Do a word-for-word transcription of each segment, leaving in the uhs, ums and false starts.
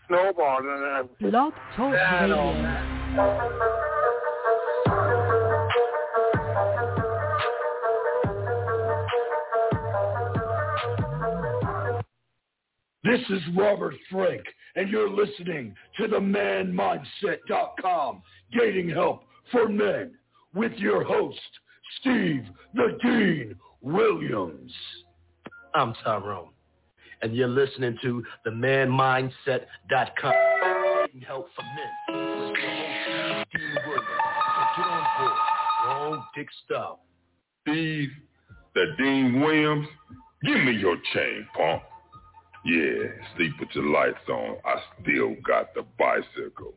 snowball. And then Blog Talk Radio. This is Robert Frank, and you're listening to the man mindset dot com Dating Help for Men with your host, Steve the Dean Williams. I'm Tyrone, and you're listening to the man mindset dot com Dating Help for Men with your host, Steve Dean Williams. So get on board. Wrong dick style. Steve the Dean Williams, give me your chain, punk. Yeah, sleep with your lights on. I still got the bicycle.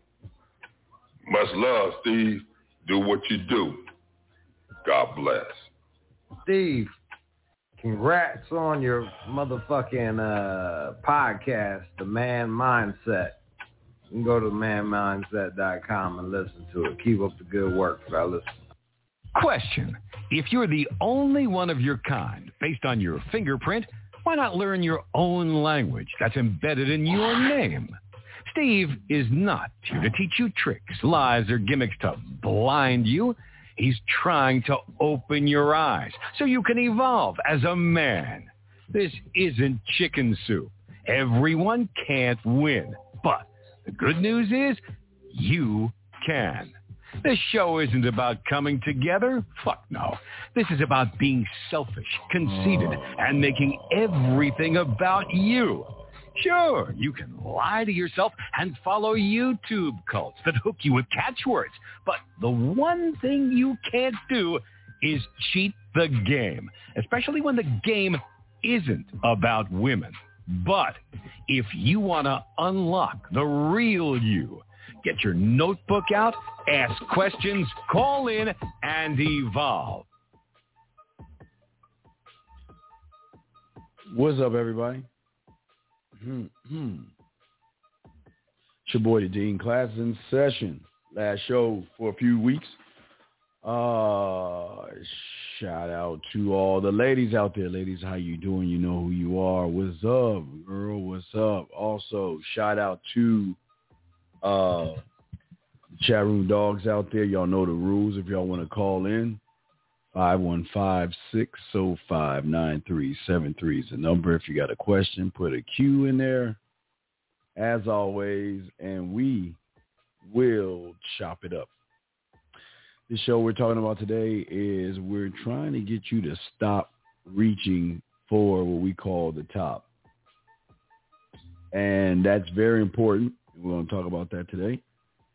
Much love, Steve. Do what you do. God bless. Steve, congrats on your motherfucking uh, podcast, The Man Mindset. You can go to the man mindset dot com and listen to it. Keep up the good work, fellas. Question. If you're the only one of your kind, based on your fingerprint, why not learn your own language that's embedded in your name? Steve is not here to teach you tricks, lies, or gimmicks to blind you. He's trying to open your eyes so you can evolve as a man. This isn't chicken soup. Everyone can't win. But the good news is you can. This show isn't about coming together. Fuck no. This is about being selfish, conceited, and making everything about you. Sure, you can lie to yourself and follow YouTube cults that hook you with catchwords. But the one thing you can't do is cheat the game, especially when the game isn't about women. But if you want to unlock the real you, get your notebook out, ask questions, call in, and evolve. What's up, everybody? Hmm. It's your boy, the Dean. Class in session. Last show for a few weeks. Uh, shout out to all the ladies out there. Ladies, how you doing? You know who you are. What's up, girl? What's up? Also, shout out to uh, chat room dogs out there. Y'all know the rules. If y'all want to call in, five one five, six oh five, nine three seven three is the number. If you got a question, put a Q in there, as always, and we will chop it up. The show we're talking about today is we're trying to get you to stop reaching for what we call the top. And that's very important. We're going to talk about that today.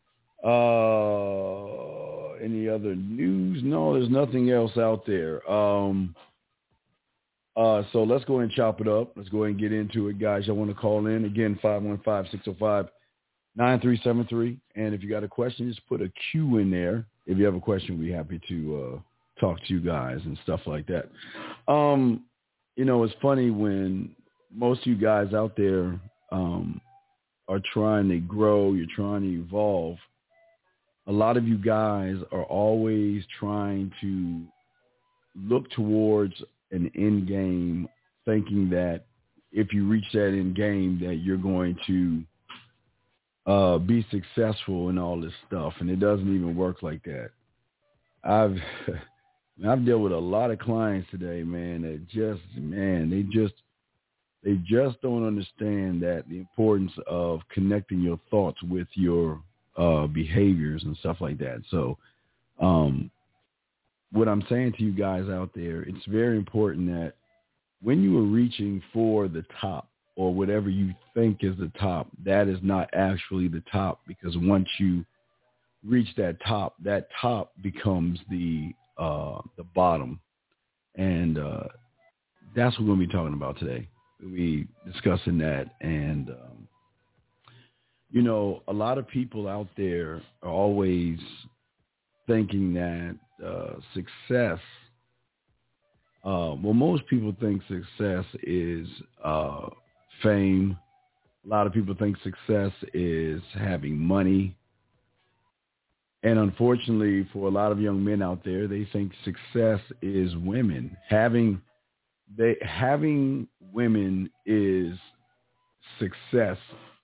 Uh, any other news? No, there's nothing else out there. Um, uh, so let's go ahead and chop it up. Let's go ahead and get into it, guys. Y'all want to call in? Again, five one five, six oh five, nine three seven three. And if you got a question, just put a Q in there. If you have a question, we'd be happy to uh, talk to you guys and stuff like that. Um, you know, it's funny when most of you guys out there um, are trying to grow, you're trying to evolve. A lot of you guys are always trying to look towards an end game, thinking that if you reach that end game that you're going to uh, be successful in all this stuff. And it doesn't even work like that. I've I've dealt with a lot of clients today, man, that just, man, they just, they just don't understand that the importance of connecting your thoughts with your Uh, behaviors and stuff like that. So um, what I'm saying to you guys out there, it's very important that when you are reaching for the top or whatever you think is the top, that is not actually the top, because once you reach that top, that top becomes the uh, the bottom. And uh, that's what we're going to be talking about today. We'll be discussing that. And um, you know, a lot of people out there are always thinking that uh, success, uh, well, most people think success is uh, fame. A lot of people think success is having money. And unfortunately, for a lot of young men out there, they think success is women. Having they having women is success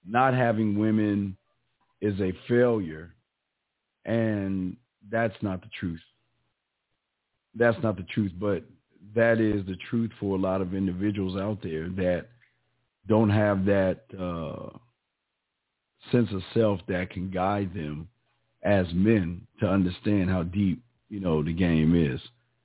not having women is a failure, and that's not the truth. That's not the truth, but that is the truth for a lot of individuals out there that don't have that uh, sense of self that can guide them as men to understand how deep, you know, the game is.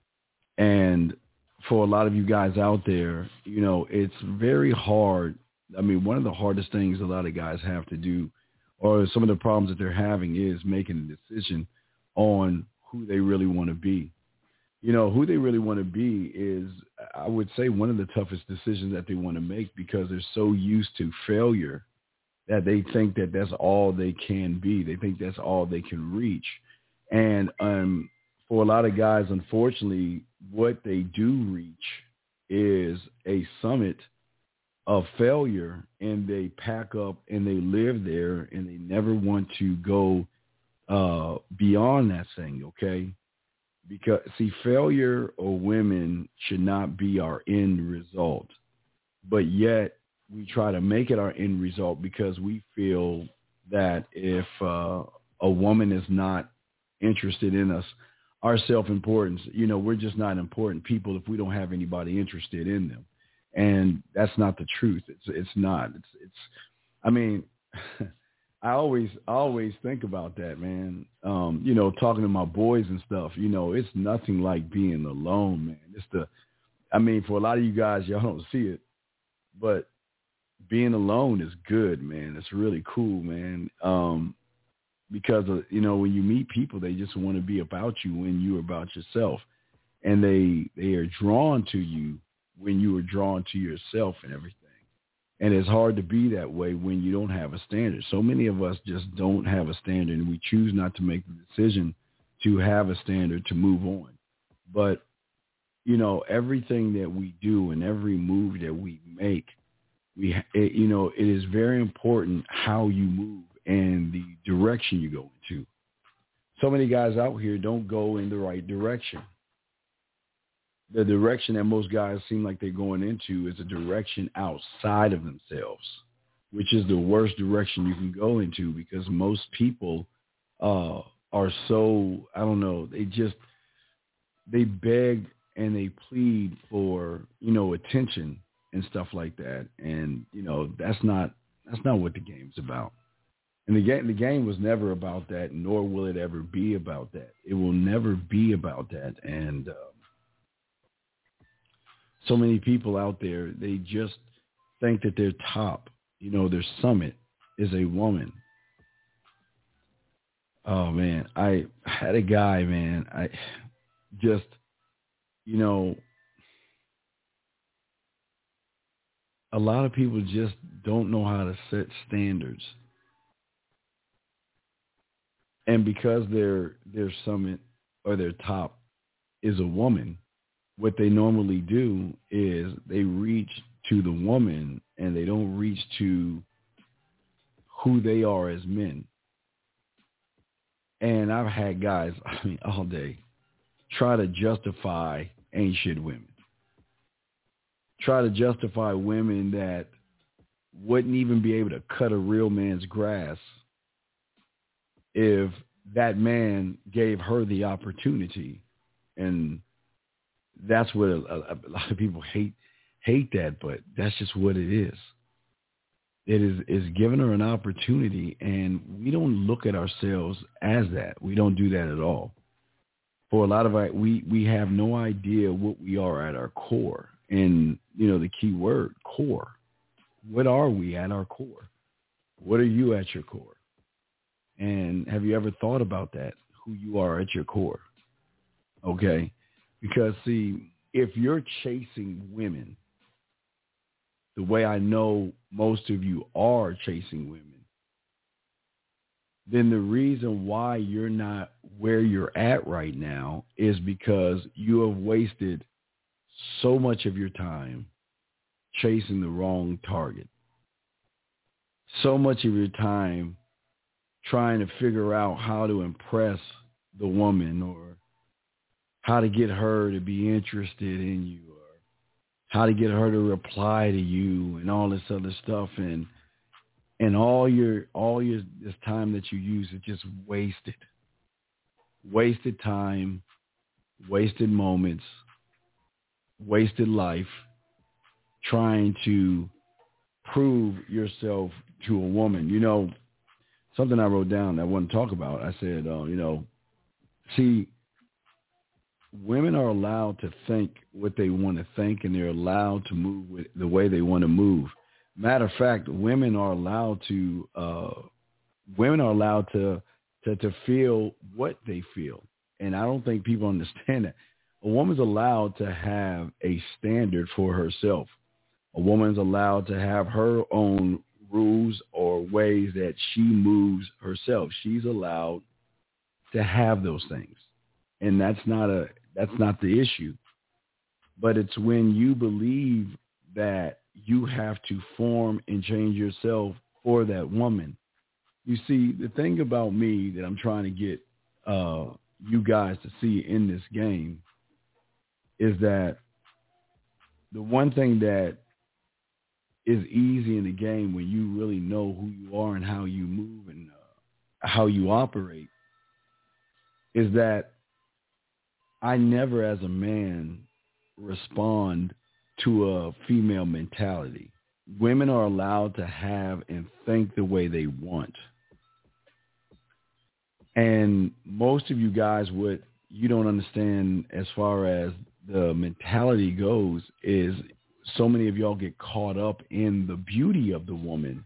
And for a lot of you guys out there, you know, it's very hard. I mean, one of the hardest things a lot of guys have to do, or some of the problems that they're having, is making a decision on who they really want to be. You know, who they really want to be is, I would say, one of the toughest decisions that they want to make, because they're so used to failure that they think that that's all they can be. They think that's all they can reach. And um, for a lot of guys, unfortunately, what they do reach is a summit of failure, and they pack up and they live there, and they never want to go uh, beyond that thing, okay? Because, see, failure or women should not be our end result. But yet we try to make it our end result because we feel that if uh, a woman is not interested in us, our self-importance, you know, we're just not important people if we don't have anybody interested in them. And that's not the truth. It's it's not. It's, it's I mean, I always I always think about that, man. Um, you know, talking to my boys and stuff, you know, it's nothing like being alone, man. It's the, I mean, for a lot of you guys, y'all don't see it, but being alone is good, man. It's really cool, man. Um, because, of, you know, when you meet people, they just want to be about you when you're about yourself. And they they are drawn to you when you are drawn to yourself and everything. And it's hard to be that way when you don't have a standard. So many of us just don't have a standard, and we choose not to make the decision to have a standard to move on. But, you know, everything that we do and every move that we make, we, it, you know, it is very important how you move and the direction you go into. So many guys out here don't go in the right direction. The direction that most guys seem like they're going into is a direction outside of themselves, which is the worst direction you can go into, because most people uh, are so, I don't know, they just, they beg and they plead for, you know, attention and stuff like that. And, you know, that's not, that's not what the game's about. And the game, the game was never about that, nor will it ever be about that. It will never be about that. And, uh, so many people out there, they just think that their top, you know, their summit is a woman. Oh, man, I had a guy, man, I just, you know, a lot of people just don't know how to set standards. And because their their summit or their top is a woman, what they normally do is they reach to the woman and they don't reach to who they are as men. And I've had guys, I mean, all day, try to justify ain't shit women. Try to justify women that wouldn't even be able to cut a real man's grass if that man gave her the opportunity. And that's what a, a, a lot of people hate hate that, but that's just what it is. It is is giving her an opportunity, and we don't look at ourselves as that. We don't do that at all. For a lot of our, we we have no idea what we are at our core, and you know the key word, core. What are we at our core? What are you at your core? And have you ever thought about that? Who you are at your core? Okay. Because, see, if you're chasing women the way I know most of you are chasing women, then the reason why you're not where you're at right now is because you have wasted so much of your time chasing the wrong target. So much of your time trying to figure out how to impress the woman, or how to get her to be interested in you, or how to get her to reply to you and all this other stuff. And And all your all your this time that you use is just wasted. Wasted time, wasted moments, wasted life trying to prove yourself to a woman. You know, something I wrote down that I want to talk about. I said, uh, you know, see, women are allowed to think what they want to think, and they're allowed to move with the way they want to move. Matter of fact, women are allowed to uh, women are allowed to, to to feel what they feel, and I don't think people understand that. A woman's allowed to have a standard for herself. A woman's allowed to have her own rules or ways that she moves herself. She's allowed to have those things, and that's not a that's not the issue. But it's when you believe that you have to form and change yourself for that woman. You see, the thing about me that I'm trying to get uh, you guys to see in this game is that the one thing that is easy in the game when you really know who you are and how you move and uh, how you operate is that I never as a man respond to a female mentality. Women are allowed to have and think the way they want. And most of you guys, what you don't understand as far as the mentality goes is so many of y'all get caught up in the beauty of the woman,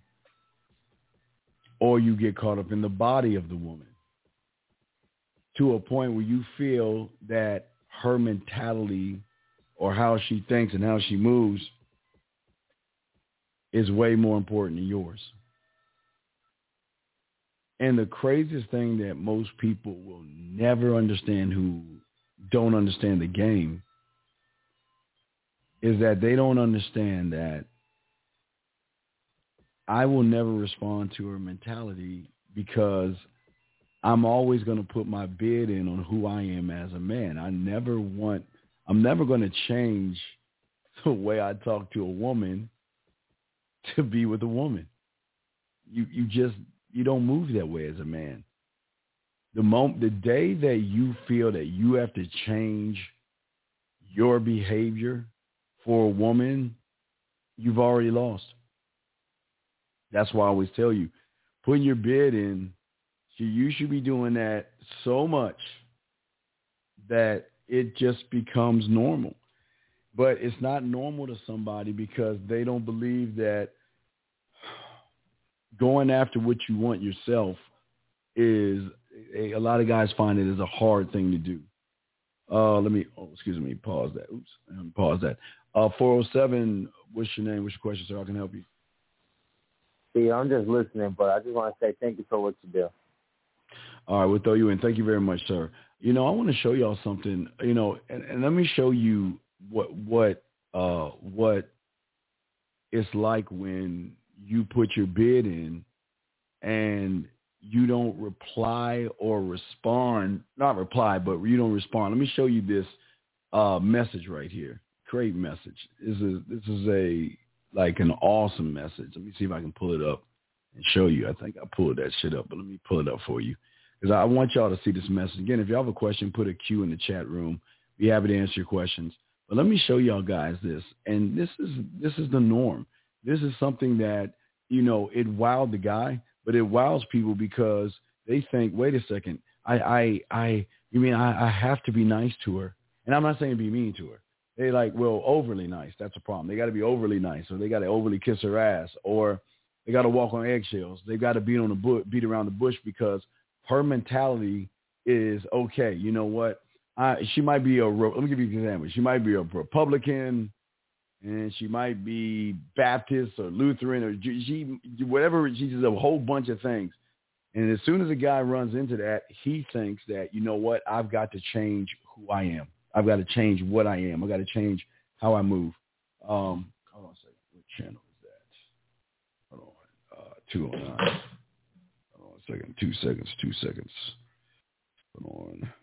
or you get caught up in the body of the woman to a point where you feel that her mentality or how she thinks and how she moves is way more important than yours. And the craziest thing that most people will never understand who don't understand the game is that they don't understand that I will never respond to her mentality because I'm always going to put my bid in on who I am as a man. I never want, I'm never going to change the way I talk to a woman to be with a woman. You you just, you don't move that way as a man. The moment, the day that you feel that you have to change your behavior for a woman, you've already lost. That's why I always tell you, putting your bid in, you should be doing that so much that it just becomes normal. But it's not normal to somebody because they don't believe that going after what you want yourself is, a, a lot of guys find it as a hard thing to do. Uh, let me, oh, excuse me, pause that. Oops, pause that. Uh, four oh seven, what's your name? What's your question, sir? I can help you. See, I'm just listening, but I just want to say thank you for what you do. All right, we'll throw you in. Thank you very much, sir. You know, I want to show y'all something, you know, and, and let me show you what what uh, what it's like when you put your bid in and you don't reply or respond, not reply, but you don't respond. Let me show you this uh, message right here. Great message. This is, this is a, like an awesome message. Let me see if I can pull it up and show you. I think I pulled that shit up, but let me pull it up for you. Because I want y'all to see this message. Again, if you have a question, put a Q in the chat room. Be happy to answer your questions. But let me show y'all guys this. And this is this is the norm. This is something that, you know, it wowed the guy, but it wows people because they think, wait a second, I, I, I you mean I, I have to be nice to her? And I'm not saying be mean to her. They like, well, overly nice. That's a problem. They got to be overly nice, or they got to overly kiss her ass, or they got to walk on eggshells. They got to beat on the bush, beat around the bush because her mentality is, okay, you know what? I, she might be a, let me give you an example. She might be a Republican, and she might be Baptist or Lutheran, or she, whatever. She's a whole bunch of things. And as soon as a guy runs into that, he thinks that, you know what? I've got to change who I am. I've got to change what I am. I've got to change how I move. Um, hold on a second. What channel is that? Hold on. Uh, two oh nine. Hold on a second. Two seconds. Two seconds. Hold on.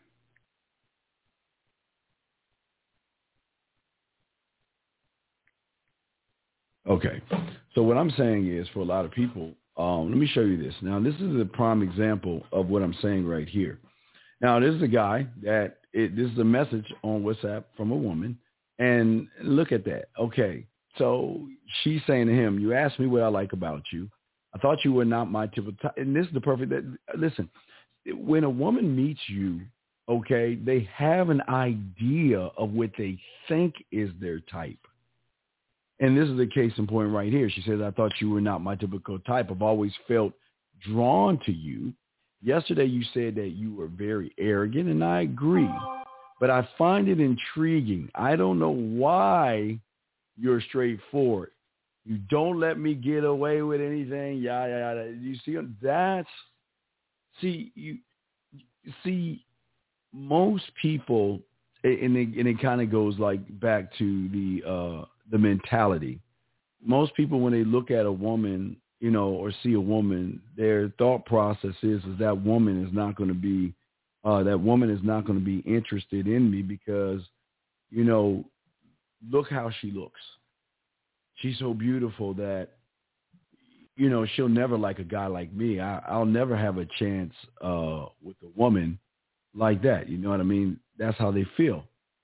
Okay. So what I'm saying is, for a lot of people, Um, let me show you this. Now, this is a prime example of what I'm saying right here. Now, this is a guy that it, this is a message on WhatsApp from a woman. And look at that. Okay. So she's saying to him, you asked me what I like about you. I thought you were not my typical type. And this is the perfect, listen, when a woman meets you, okay, they have an idea of what they think is their type. And this is the case in point right here. She says, I thought you were not my typical type. I've always felt drawn to you. Yesterday you said that you were very arrogant, and I agree. But I find it intriguing. I don't know why you're straightforward. You don't let me get away with anything. Yeah, yeah, yeah. You see, that's, see, you see, most people, and it, and it kind of goes like back to the, uh, the mentality. Most people, when they look at a woman, you know, or see a woman, their thought process is, is that woman is not going to be, uh, that woman is not going to be interested in me because, you know, look how she looks. She's so beautiful that, you know, she'll never like a guy like me. I, I'll never have a chance uh, with a woman like that. You know what I mean? That's how they feel.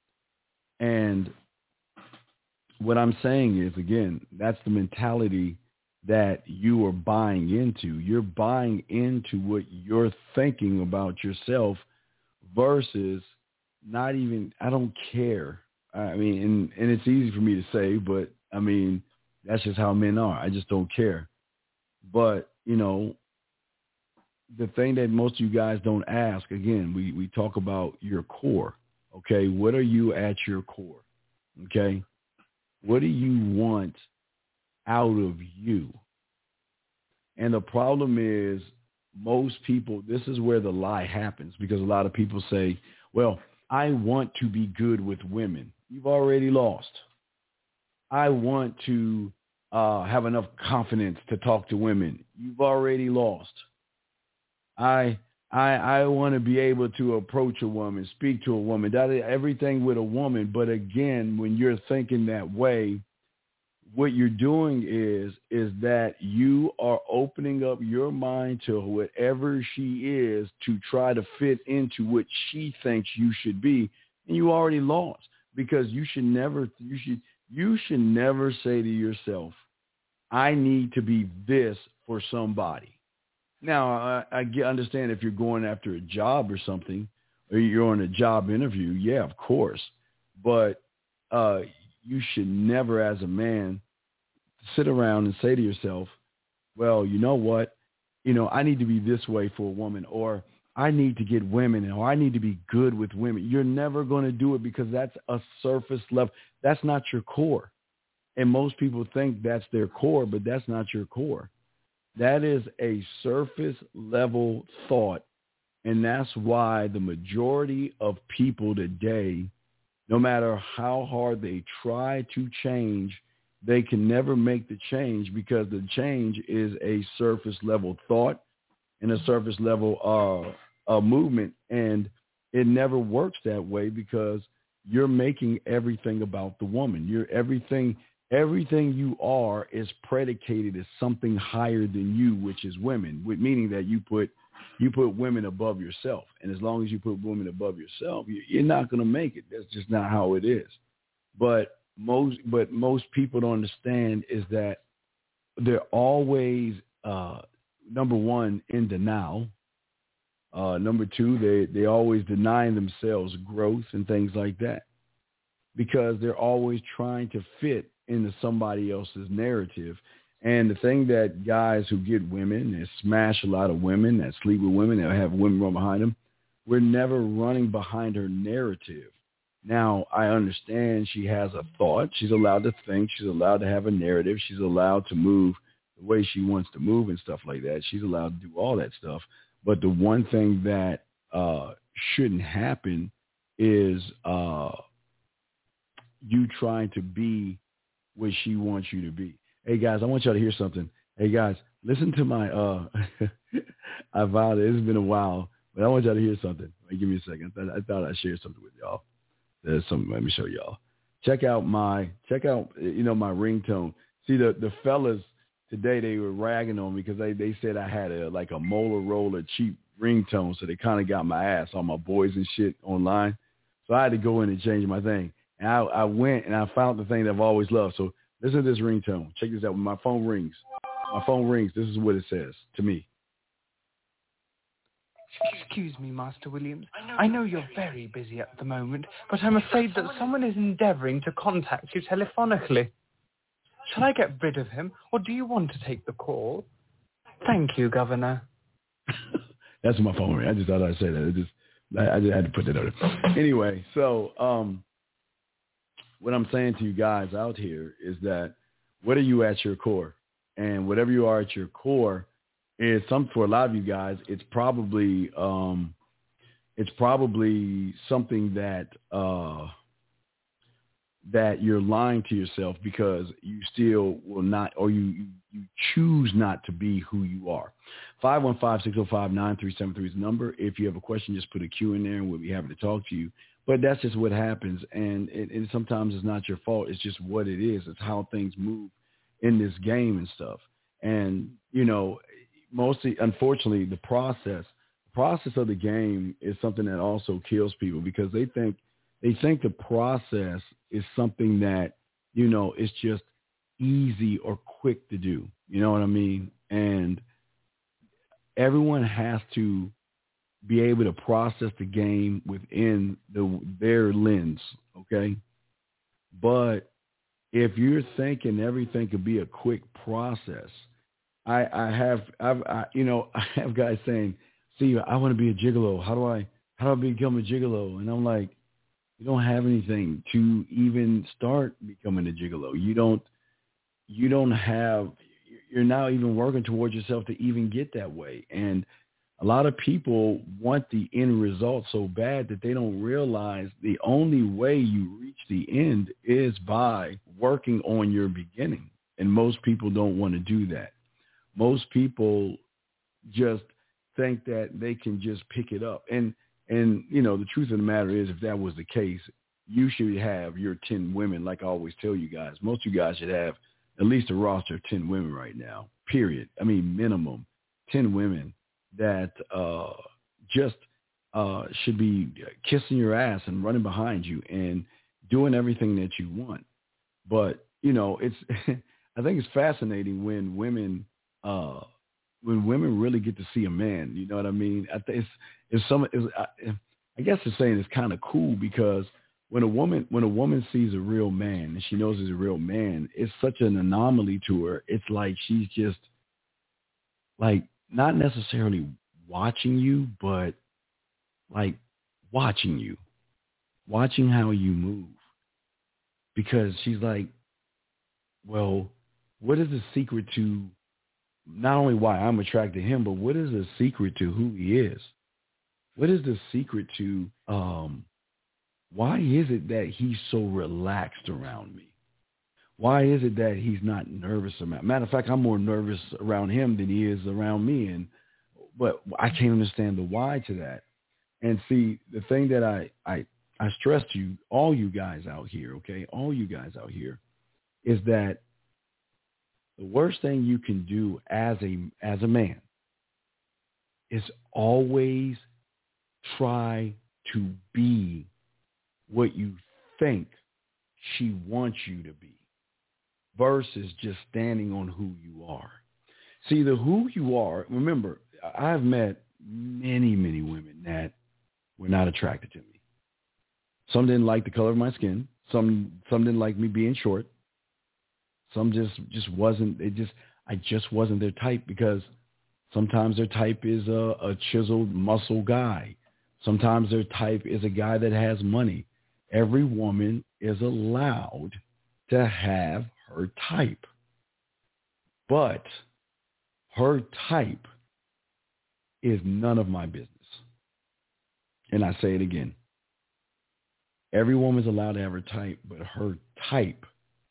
And what I'm saying is, again, that's the mentality that you are buying into. You're buying into what you're thinking about yourself versus not even, I don't care. I mean, and, and it's easy for me to say, but I mean, that's just how men are. I just don't care. But, you know, the thing that most of you guys don't ask, again, we, we talk about your core. Okay. What are you at your core? Okay. What do you want out of you? And the problem is most people, this is where the lie happens, because a lot of people say, well, I want to be good with women. You've already lost. I want to uh, have enough confidence to talk to women. You've already lost. I I I want to be able to approach a woman, speak to a woman, that is everything with a woman. But again, when you're thinking that way, what you're doing is is that you are opening up your mind to whatever she is to try to fit into what she thinks you should be, and you already lost, because you should never you should you should never say to yourself, I need to be this for somebody. Now, I, I get, understand if you're going after a job or something, or you're on a job interview, yeah, of course, but uh, you should never, as a man, sit around and say to yourself, well, you know what, you know, I need to be this way for a woman, or I need to get women, or I need to be good with women. You're never going to do it, because that's a surface level. That's not your core. And most people think that's their core, but that's not your core. That is a surface level thought. And that's why the majority of people today, no matter how hard they try to change, they can never make the change, because the change is a surface level thought and a surface level uh, uh, movement. And it never works that way, because you're making everything about the woman. You're everything, everything you are is predicated as something higher than you, which is women, meaning that you put you put women above yourself. And as long as you put women above yourself, you're not going to make it. That's just not how it is. But most, but most people don't understand is that they're always, uh, number one, in denial. Uh, number two, they, they always denying themselves growth and things like that, because they're always trying to fit into somebody else's narrative. And the thing that guys who get women and smash a lot of women, that sleep with women, that have women run behind them, we're never running behind her narrative. Now, I understand she has a thought. She's allowed to think. She's allowed to have a narrative. She's allowed to move the way she wants to move and stuff like that. She's allowed to do all that stuff. But the one thing that uh, shouldn't happen is uh, you trying to be what she wants you to be. Hey, guys, I want y'all to hear something. Hey, guys, listen to my, uh, I vowed it. It's been a while, but I want y'all to hear something. Wait, give me a second. I thought, I thought I'd share something with y'all. There's something. Let me show y'all. Check out my, check out, you know, my ringtone. See, the, the fellas, today they were ragging on me because they, they said I had a like a Motorola cheap ringtone, so they kind of got my ass on my boys and shit online. So I had to go in and change my thing. And I, I went and I found the thing that I've always loved. So listen to this ringtone. Check this out. When my phone rings, my phone rings, this is what it says to me. Excuse me, Master Williams. I know you're very busy at the moment, but I'm afraid that someone is endeavouring to contact you telephonically. Shall I get rid of him, or do you want to take the call? Thank you, Governor. That's my phone ring. I just thought I'd say that. It just, I, I just had to put that out there. Anyway, so um, what I'm saying to you guys out here is that what are you at your core? And whatever you are at your core is some, for a lot of you guys, it's probably um, it's probably something that uh, that you're lying to yourself because you still will not, or you, you, you choose not to be who you are. five one five, six oh five, nine three seven three is the number. If you have a question, just put a Q in there and we'll be happy to talk to you. But that's just what happens. And it, it sometimes it's not your fault. It's just what it is. It's how things move in this game and stuff. And, you know, mostly, unfortunately, the process, the process of the game is something that also kills people because they think, they think the process is something that, you know, is just easy or quick to do. You know what I mean? And everyone has to be able to process the game within the, their lens, okay? But if you're thinking everything could be a quick process, I, I have, I've, I, you know, I have guys saying, "Steve, I want to be a gigolo. How do I, how do I become a gigolo?" And I'm like, you don't have anything to even start becoming a gigolo. You don't, you don't have, you're now even working towards yourself to even get that way. And a lot of people want the end result so bad that they don't realize the only way you reach the end is by working on your beginning. And most people don't want to do that. Most people just think that they can just pick it up. And, and, you know, the truth of the matter is, if that was the case, you should have your ten women. Like I always tell you guys, most of you guys should have at least a roster of ten women right now, period. I mean, minimum ten women that uh, just uh, should be kissing your ass and running behind you and doing everything that you want. But, you know, it's, I think it's fascinating when women, uh, when women really get to see a man, you know what I mean? I think it's, it's some, it's, I, I guess it's saying it's kind of cool because when a woman, when a woman sees a real man and she knows he's a real man, it's such an anomaly to her. It's like she's just like not necessarily watching you, but like watching you, watching how you move. Because she's like, well, what is the secret to not only why I'm attracted to him, but what is the secret to who he is? What is the secret to um, why is it that he's so relaxed around me? Why is it that he's not nervous about me? Matter of fact, I'm more nervous around him than he is around me. And but I can't understand the why to that. And see, the thing that I, I, I stress to you, all you guys out here, okay, all you guys out here, is that the worst thing you can do as a as a man is always try to be what you think she wants you to be versus just standing on who you are. See, the who you are, remember, I've met many, many women that were not attracted to me. Some didn't like the color of my skin. Some some didn't like me being short. Some just, just wasn't, it just, I just wasn't their type because sometimes their type is a, a chiseled muscle guy. Sometimes their type is a guy that has money. Every woman is allowed to have her type. But her type is none of my business. And I say it again. Every woman's allowed to have her type, but her type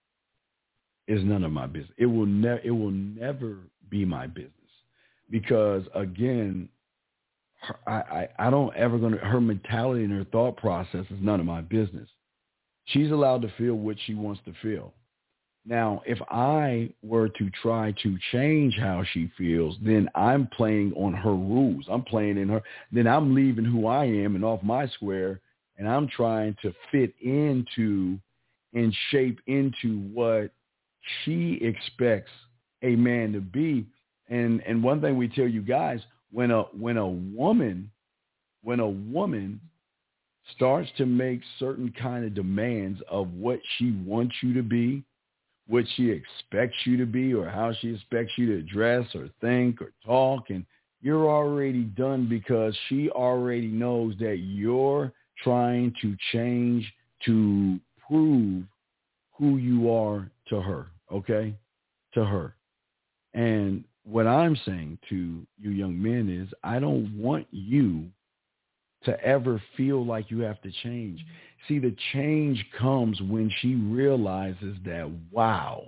is none of my business. It will never it will never be my business. Because again, her, I, I, I don't ever gonna her mentality and her thought process is none of my business. She's allowed to feel what she wants to feel. Now, if I were to try to change how she feels, then I'm playing on her rules. I'm playing in her. Then I'm leaving who I am and off my square, and I'm trying to fit into and shape into what she expects a man to be. And and one thing we tell you guys, when a when a woman when a woman starts to make certain kind of demands of what she wants you to be, what she expects you to be, or how she expects you to dress or think or talk, and you're already done because she already knows that you're trying to change to prove who you are to her, okay? To her. And what I'm saying to you young men is I don't want you to ever feel like you have to change. See, the change comes when she realizes that, wow,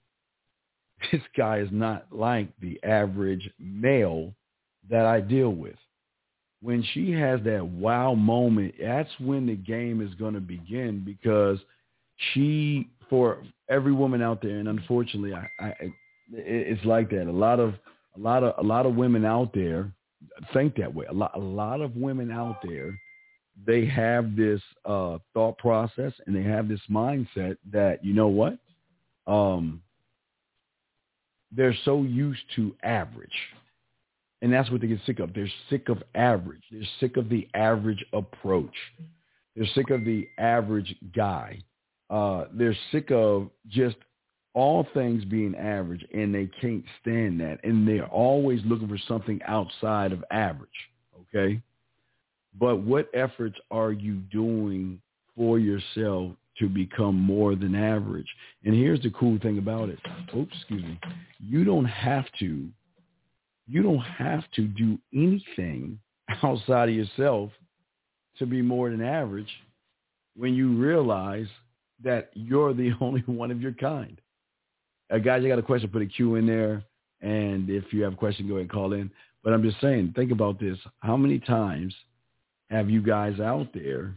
this guy is not like the average male that I deal with. When she has that wow moment, that's when the game is going to begin, because she, for every woman out there, and unfortunately, I, I, it's like that. A lot of, a lot of, a lot of women out there think that way. A lot, a lot of women out there, they have this uh, thought process and they have this mindset that, you know what? Um, they're so used to average. And that's what they get sick of. They're sick of average. They're sick of the average approach. They're sick of the average guy. Uh, they're sick of just all things being average, and they can't stand that. And they're always looking for something outside of average, okay? But what efforts are you doing for yourself to become more than average? And here's the cool thing about it. Oops, excuse me. You don't have to, you don't have to do anything outside of yourself to be more than average when you realize that you're the only one of your kind. Uh, guys, I got a question, put a Q in there. And if you have a question, go ahead and call in. But I'm just saying, think about this. How many times have you guys out there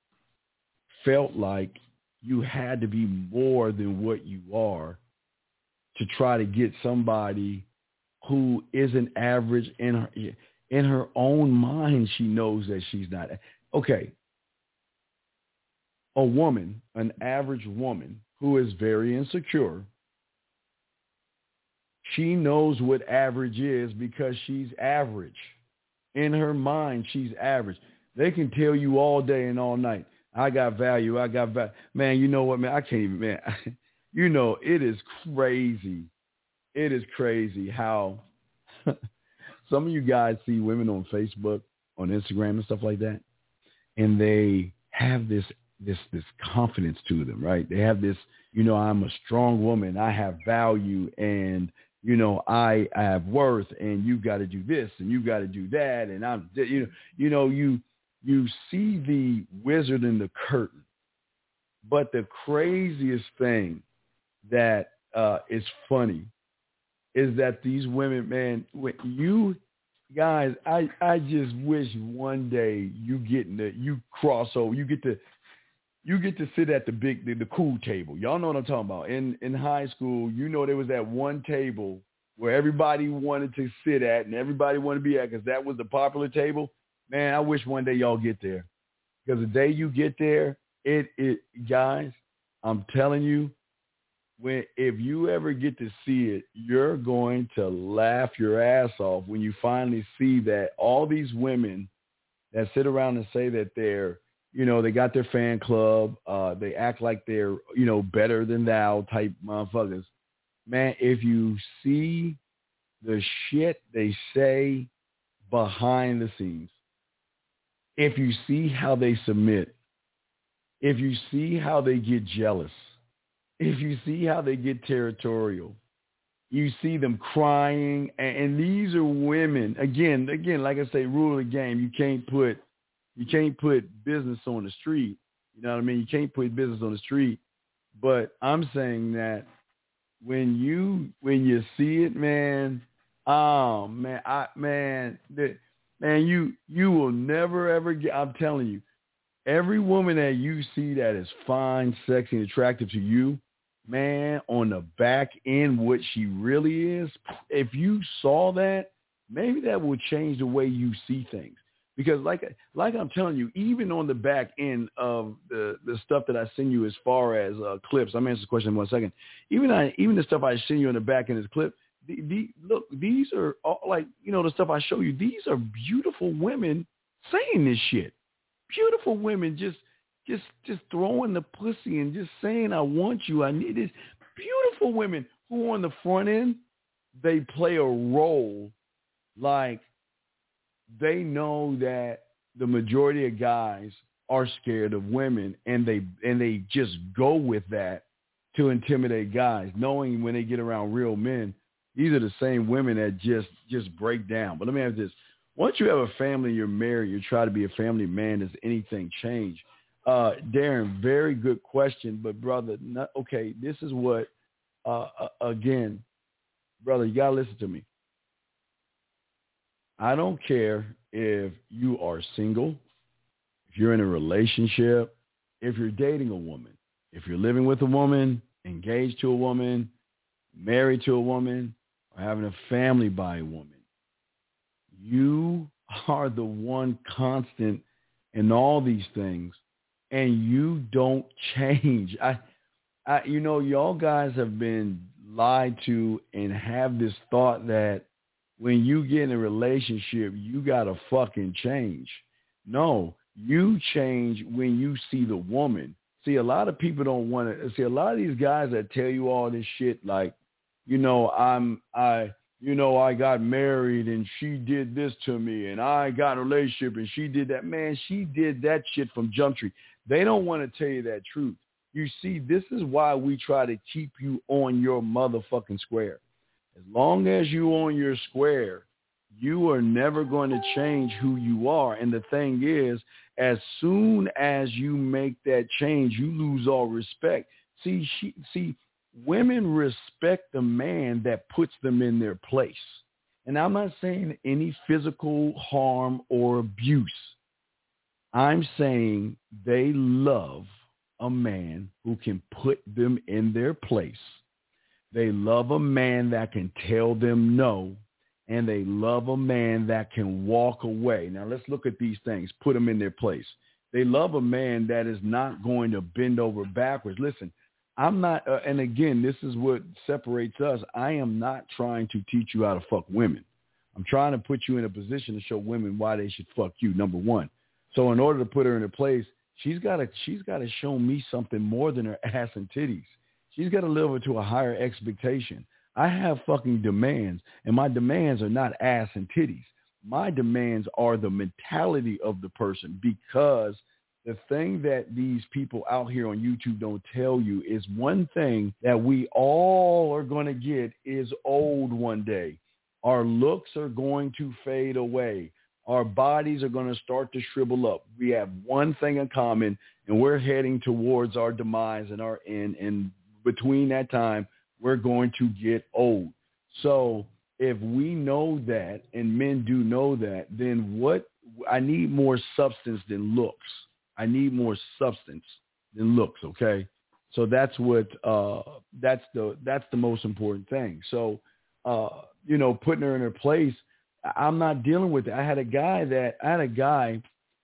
felt like you had to be more than what you are to try to get somebody who isn't average in her, in her own mind? She knows that she's not. Okay. A woman, an average woman who is very insecure, she knows what average is because she's average. In her mind, she's average. They can tell you all day and all night, I got value, I got value. Man, you know what, man? I can't even, man. You know, it is crazy. It is crazy how some of you guys see women on Facebook, on Instagram and stuff like that, and they have this this this confidence to them, right? They have this, you know, I'm a strong woman, I have value, and you know, I, I have worth, and you got to do this, and you got to do that, and I'm, you know, you know, you you see the wizard in the curtain, but the craziest thing that uh, is funny is that these women, man, when you guys, I I just wish one day you get in the, you cross over, you get to. You get to sit at the big, the, the cool table. Y'all know what I'm talking about. In in high school, you know there was that one table where everybody wanted to sit at and everybody wanted to be at because that was the popular table. Man, I wish one day y'all get there. Because the day you get there, it it guys, I'm telling you, when if you ever get to see it, you're going to laugh your ass off when you finally see that all these women that sit around and say that they're, you know, they got their fan club. Uh, they act like they're, you know, better than thou type motherfuckers. Man, if you see the shit they say behind the scenes, if you see how they submit, if you see how they get jealous, if you see how they get territorial, you see them crying. And, and these are women, again, again, like I say, rule of the game. You can't put You can't put business on the street. You know what I mean? You can't put business on the street. But I'm saying that when you when you see it, man, oh man, I man, that man, you you will never ever get. I'm telling you, every woman that you see that is fine, sexy, and attractive to you, man, on the back end, what she really is, if you saw that, maybe that will change the way you see things. Because like like I'm telling you, even on the back end of the, the stuff that I send you as far as uh, clips, I'm answering this question in one second. Even I, even the stuff I send you on the back end of this clip, the, the, look, these are all like, you know, the stuff I show you, these are beautiful women saying this shit. Beautiful women just just just throwing the pussy and just saying, I want you, I need this. Beautiful women who on the front end, they play a role like they know that the majority of guys are scared of women, and they and they just go with that to intimidate guys, knowing when they get around real men, these are the same women that just just break down. But let me ask this. Once you have a family, you're married, you try to be a family man, does anything change? Uh, Darren, very good question, but brother, not, okay, this is what, uh, uh, again, brother, you got to listen to me. I don't care if you are single, if you're in a relationship, if you're dating a woman, if you're living with a woman, engaged to a woman, married to a woman, or having a family by a woman. You are the one constant in all these things, and you don't change. I, I, you know, y'all guys have been lied to and have this thought that when you get in a relationship, you got to fucking change. No, you change when you see the woman. See, a lot of people don't want to see a lot of these guys that tell you all this shit like, you know, I'm, I, you know, I got married and she did this to me and I got a relationship and she did that. Man, she did that shit from Jump Street. They don't want to tell you that truth. You see, this is why we try to keep you on your motherfucking square. As long as you on your square, you are never going to change who you are. And the thing is, as soon as you make that change, you lose all respect. See, she, see, women respect the man that puts them in their place. And I'm not saying any physical harm or abuse. I'm saying they love a man who can put them in their place. They love a man that can tell them no, and they love a man that can walk away. Now, let's look at these things, put them in their place. They love a man that is not going to bend over backwards. Listen, I'm not, uh, and again, this is what separates us. I am not trying to teach you how to fuck women. I'm trying to put you in a position to show women why they should fuck you, number one. So in order to put her in her place, she's got to she's got to show me something more than her ass and titties. She's got to live up to a higher expectation. I have fucking demands, and my demands are not ass and titties. My demands are the mentality of the person, because the thing that these people out here on YouTube don't tell you is one thing that we all are going to get is old one day. Our looks are going to fade away. Our bodies are going to start to shrivel up. We have one thing in common, and we're heading towards our demise and our end. And between that time, we're going to get old. So if we know that, and men do know that, then what I need more substance than looks. I need more substance than looks. Okay. So that's what, uh, that's the, that's the most important thing. So, uh, you know, putting her in her place, I'm not dealing with it. I had a guy that I had a guy,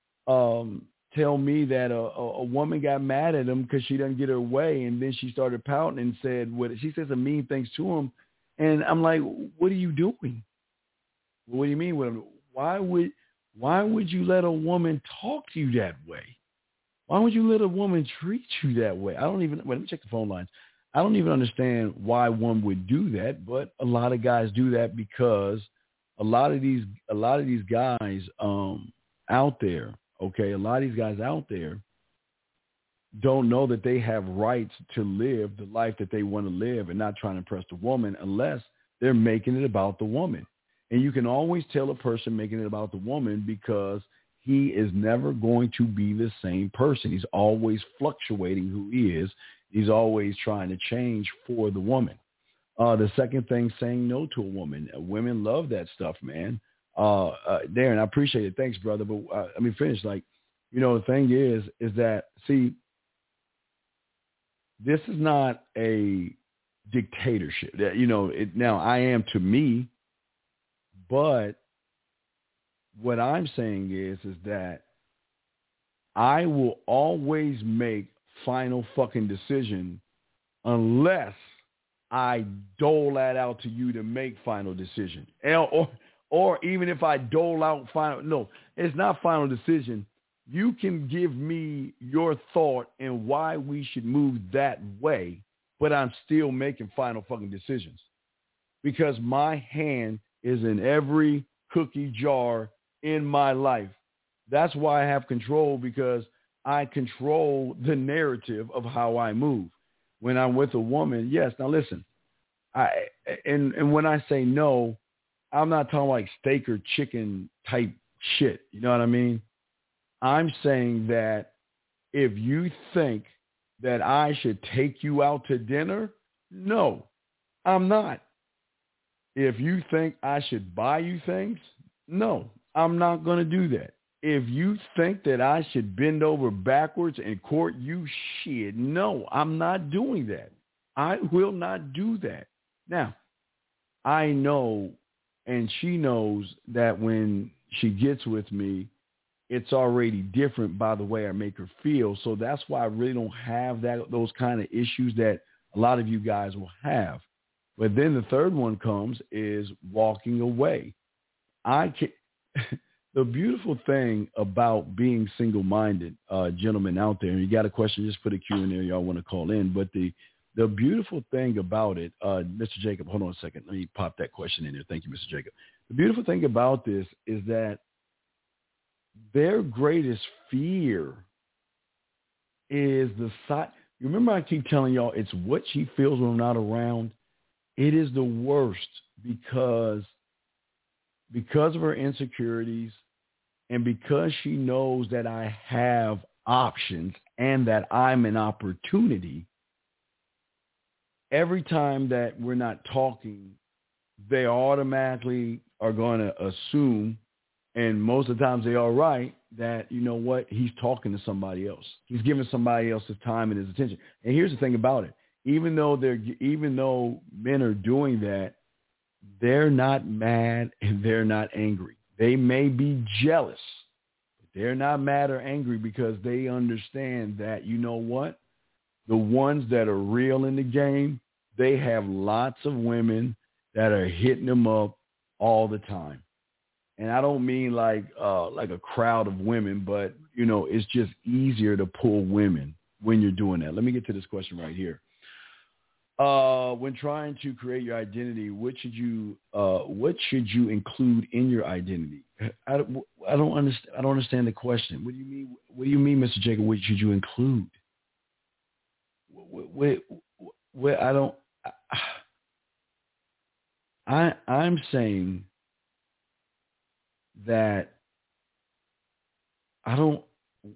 um, tell me that a, a, a woman got mad at him because she didn't get her way. And then she started pouting and said, what she said some mean things to him. And I'm like, what are you doing? What do you mean? What, why would, why would you let a woman talk to you that way? Why would you let a woman treat you that way? I don't even, wait, let me check the phone lines. I don't even understand why one would do that, but a lot of guys do that because a lot of these, a lot of these guys um, out there, okay, a lot of these guys out there don't know that they have rights to live the life that they want to live and not trying to impress the woman unless they're making it about the woman. And you can always tell a person making it about the woman because he is never going to be the same person. He's always fluctuating who he is. He's always trying to change for the woman. Uh, the second thing, saying no to a woman. Uh, women love that stuff, man. Uh, uh, Darren, I appreciate it. Thanks, brother. But uh, let me finish. Like, you know, the thing is, is that, see, this is not a dictatorship. You know, it, now I am to me, but what I'm saying is, is that I will always make final fucking decision unless I dole that out to you to make final decision. Or, or, or even if I dole out final, no, it's not final decision. You can give me your thought and why we should move that way, but I'm still making final fucking decisions because my hand is in every cookie jar in my life. That's why I have control, because I control the narrative of how I move. When I'm with a woman, yes. Now listen, I and and when I say no, I'm not talking like steak or chicken type shit. You know what I mean? I'm saying that if you think that I should take you out to dinner, no, I'm not. If you think I should buy you things, no, I'm not going to do that. If you think that I should bend over backwards and court you, shit, no, I'm not doing that. I will not do that. Now, I know, and she knows that when she gets with me, it's already different by the way I make her feel. So that's why I really don't have that those kind of issues that a lot of you guys will have. But then the third one comes is walking away. I can. The beautiful thing about being single-minded, uh, gentlemen out there, and you got a question, just put a Q in there. Y'all want to call in. But the the beautiful thing about it, uh, Mister Jacob, hold on a second. Let me pop that question in there. Thank you, Mister Jacob. The beautiful thing about this is that their greatest fear is the side. You remember I keep telling y'all it's what she feels when I'm not around. It is the worst because because of her insecurities and because she knows that I have options and that I'm an opportunity. Every time that we're not talking, they automatically are going to assume, and most of the times they are right, that, you know what, he's talking to somebody else. He's giving somebody else his time and his attention. And here's the thing about it. Even though they're, even though men are doing that, they're not mad and they're not angry. They may be jealous, but they're not mad or angry because they understand that, you know what, the ones that are real in the game, they have lots of women that are hitting them up all the time. And I don't mean like uh, like a crowd of women, but, you know, it's just easier to pull women when you're doing that. Let me get to this question right here. Uh, when trying to create your identity, what should you uh, what should you include in your identity? I don't, I don't understand. I don't understand the question. What do you mean? What do you mean, Mister Jacob? What should you include? What, what, what, I don't. I I'm saying that I don't.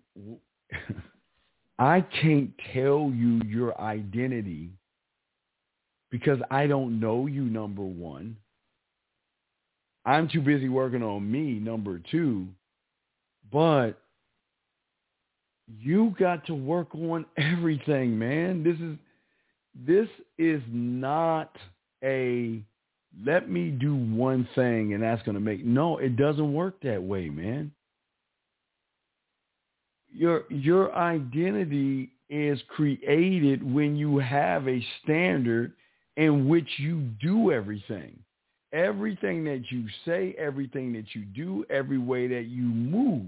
I can't tell you your identity because I don't know you, number one. I'm too busy working on me, number two. But you got to work on everything, man. This is this is not a let me do one thing and that's going to make. No, it doesn't work that way, man. Your your identity is created when you have a standard in which you do everything. Everything that you say, everything that you do, every way that you move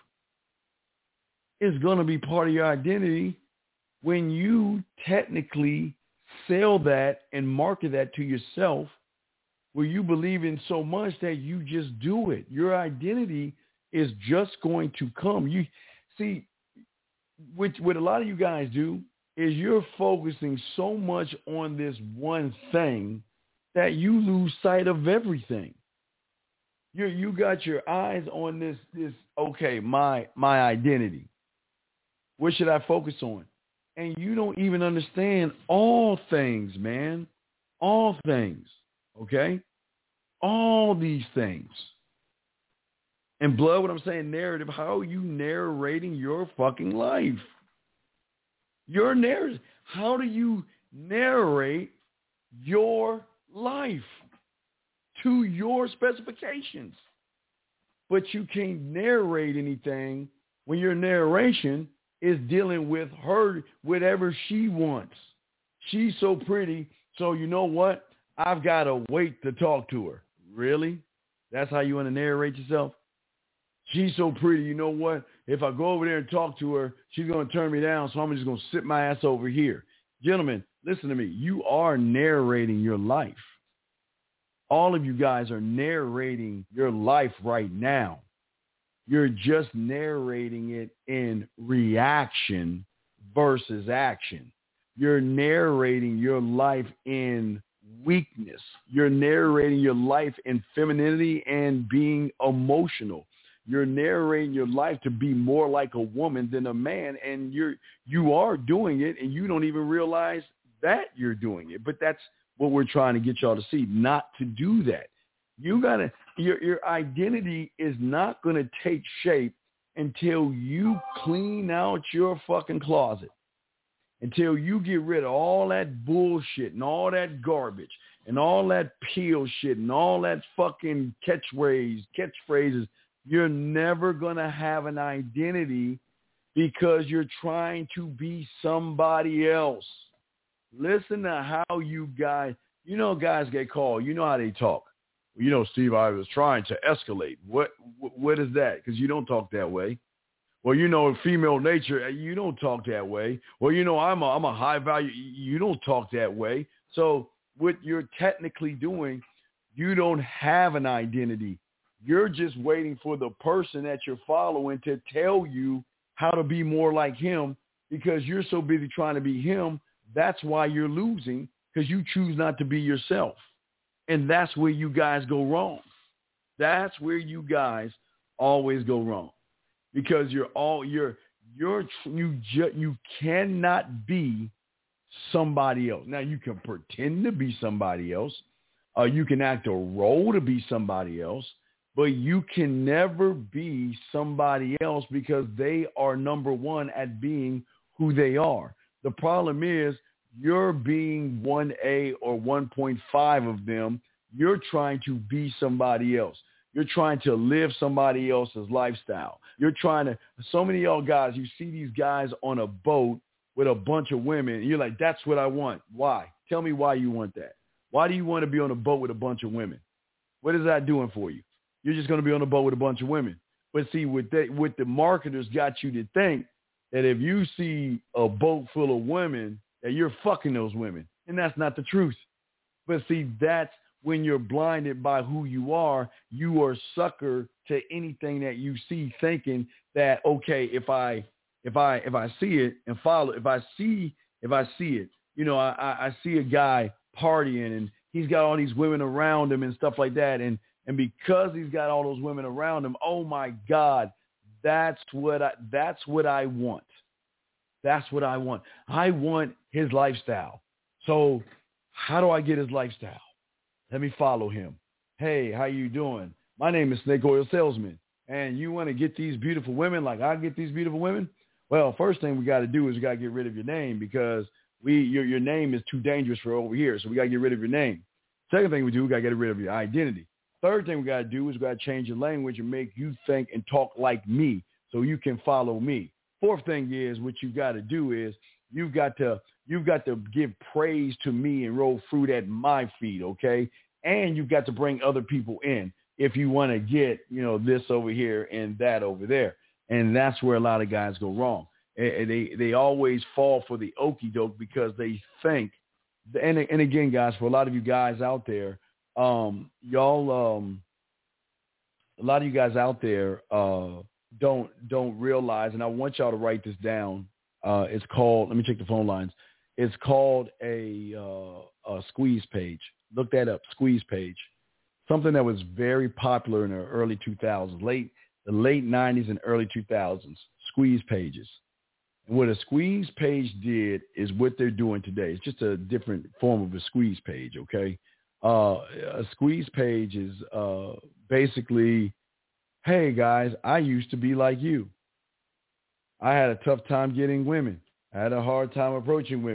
is going to be part of your identity when you technically sell that and market that to yourself, where you believe in so much that you just do it. Your identity is just going to come. You see, which what a lot of you guys do is you're focusing so much on this one thing that you lose sight of everything. You you got your eyes on this this okay, my my identity. What should I focus on? And you don't even understand all things, man. All things. Okay? All these things. And blood, what I'm saying, narrative, how are you narrating your fucking life? Your narrative. how do you narrate your life to your specifications? But you can't narrate anything when your narration is dealing with her, whatever she wants. She's so pretty, so you know what? I've got to wait to talk to her. Really? That's how you want to narrate yourself? She's so pretty, you know what? If I go over there and talk to her, she's going to turn me down, so I'm just going to sit my ass over here. Gentlemen, listen to me. You are narrating your life. All of you guys are narrating your life right now. You're just narrating it in reaction versus action. You're narrating your life in weakness. You're narrating your life in femininity and being emotional. You're narrating your life to be more like a woman than a man, and you're you are doing it, and you don't even realize that you're doing it. But that's what we're trying to get y'all to see, not to do that. You gotta your your identity is not gonna take shape until you clean out your fucking closet. Until you get rid of all that bullshit and all that garbage and all that peel shit and all that fucking catchphrase, catchphrases, you're never going to have an identity because you're trying to be somebody else. Listen to how you guys, you know, guys get called. You know how they talk. You know, Steve, I was trying to escalate. What, what is that? Because you don't talk that way. Well, you know, female nature, you don't talk that way. Well, you know, I'm a, I'm a high value. You don't talk that way. So what you're technically doing, you don't have an identity. You're just waiting for the person that you're following to tell you how to be more like him because you're so busy trying to be him. That's why you're losing, because you choose not to be yourself. And that's where you guys go wrong. That's where you guys always go wrong. Because you're all you're you're you ju- you cannot be somebody else. Now you can pretend to be somebody else. Uh, you can act a role to be somebody else, but you can never be somebody else because they are number one at being who they are. The problem is you're being one A or one point five of them. You're trying to be somebody else. You're trying to live somebody else's lifestyle. You're trying to, so many of y'all guys, you see these guys on a boat with a bunch of women, and you're like, that's what I want. Why? Tell me why you want that. Why do you want to be on a boat with a bunch of women? What is that doing for you? You're just going to be on a boat with a bunch of women. But see, what, they, what the marketers got you to think that if you see a boat full of women, that you're fucking those women. And that's not the truth. But see, that's when you're blinded by who you are, you are sucker to anything that you see, thinking that, okay, if I, if I, if I see it and follow, if I see, if I see it, you know, I, I see a guy partying and he's got all these women around him and stuff like that. And, and because he's got all those women around him, oh my God, that's what I, that's what I want. That's what I want. I want his lifestyle. So how do I get his lifestyle? Let me follow him. Hey, how you doing? My name is Snake Oil Salesman. And you want to get these beautiful women like I get these beautiful women? Well, first thing we got to do is we got to get rid of your name because we your your name is too dangerous for over here. So we got to get rid of your name. Second thing we do, we got to get rid of your identity. Third thing we got to do is we got to change your language and make you think and talk like me so you can follow me. Fourth thing is what you got to do is you've got to you've got to give praise to me and roll fruit at my feet, okay? And you've got to bring other people in if you want to get, you know, this over here and that over there. And that's where a lot of guys go wrong. And they they always fall for the okie doke because they think, and and again, guys, for a lot of you guys out there, um, y'all, um, a lot of you guys out there uh, don't don't realize, and I want y'all to write this down. Uh, it's called, let me check the phone lines. It's called a, uh, a squeeze page. Look that up, squeeze page. Something that was very popular in the early two thousands, late the late nineties and early two thousands, squeeze pages. And what a squeeze page did is what they're doing today. It's just a different form of a squeeze page, okay? Uh, a squeeze page is uh, basically, hey, guys, I used to be like you. I had a tough time getting women. I had a hard time approaching women.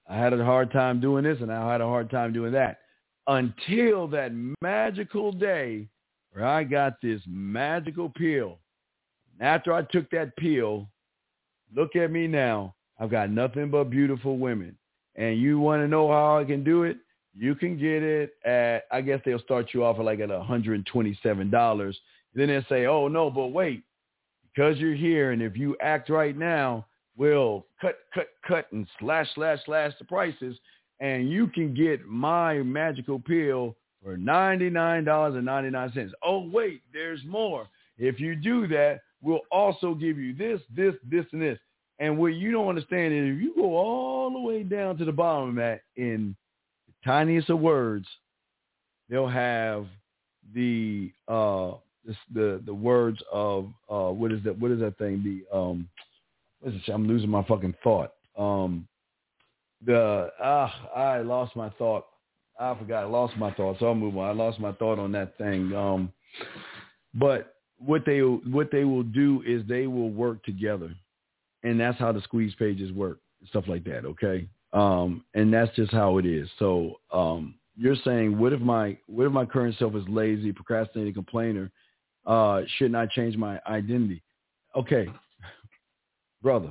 I had a hard time doing this, and I had a hard time doing that. Until that magical day where I got this magical pill. And after I took that pill, look at me now. I've got nothing but beautiful women. And you want to know how I can do it? You can get it at, I guess they'll start you off at like at one hundred twenty-seven dollars. Then they'll say, oh, no, but wait, because you're here, and if you act right now, we'll cut, cut, cut, and slash, slash, slash the prices, and you can get my magical pill for ninety-nine dollars and ninety-nine cents. Oh, wait, there's more. If you do that, we'll also give you this, this, this, and this. And what you don't understand is if you go all the way down to the bottom of that in the tiniest of words, they'll have the uh, the the, the words of uh, what is that? What is that thing? The um, what is it? I'm losing my fucking thought. Um, the ah, I lost my thought. I forgot. I lost my thought. So I'll move on. I lost my thought on that thing. Um, but what they what they will do is they will work together. And that's how the squeeze pages work, stuff like that, okay? Um, and that's just how it is. So um, you're saying, what if my what if my current self is lazy, procrastinating, complainer? Uh, shouldn't I change my identity? Okay, brother,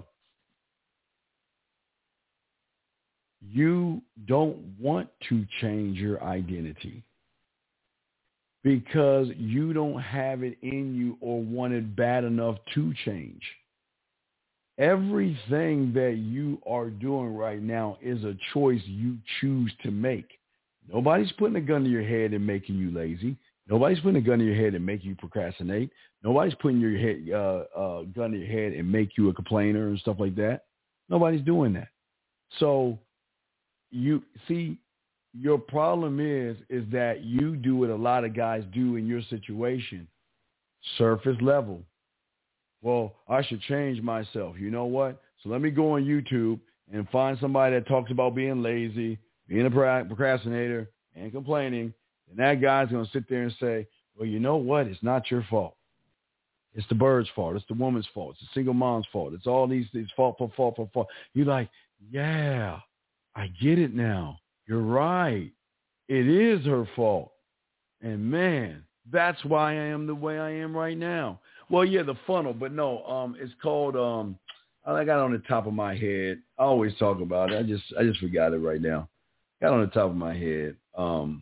you don't want to change your identity because you don't have it in you or want it bad enough to change. Everything that you are doing right now is a choice you choose to make. Nobody's putting a gun to your head and making you lazy. Nobody's putting a gun to your head and making you procrastinate. Nobody's putting your head, uh, uh, gun to your head and make you a complainer and stuff like that. Nobody's doing that. So you see, your problem is, is that you do what a lot of guys do in your situation, surface level. Well, I should change myself. You know what? So let me go on YouTube and find somebody that talks about being lazy, being a procrastinator, and complaining. And that guy's going to sit there and say, well, you know what? It's not your fault. It's the bird's fault. It's the woman's fault. It's the single mom's fault. It's all these things, fault, fault, fault, fault, fault. You're like, yeah, I get it now. You're right. It is her fault. And, man, that's why I am the way I am right now. Well, yeah, the funnel, but no, um, it's called, um, I got it on the top of my head. I always talk about it. I just, I just forgot it right now. Got it on the top of my head. Um,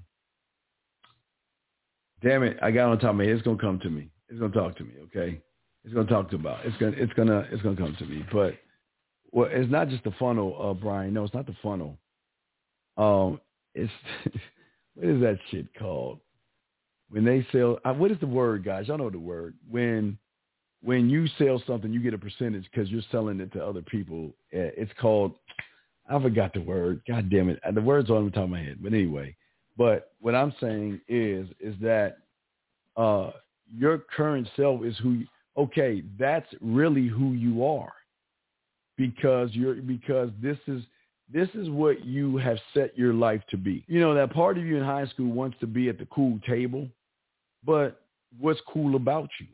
damn it. I got it on the top of my head. It's going to come to me. It's going to talk to me. Okay. It's going to talk to about, it's going to, it's going to, it's going to come to me, but well, it's not just the funnel, uh, Brian. No, it's not the funnel. Um, it's, what is that shit called? When they sell, what is the word, guys? Y'all know the word. When when you sell something, you get a percentage because you're selling it to other people. It's called, I forgot the word. God damn it. The word's on the top of my head. But anyway, but what I'm saying is, is that uh, your current self is who, you, okay, that's really who you are because you're, because this is, this is what you have set your life to be. You know, that part of you in high school wants to be at the cool table. But what's cool about you?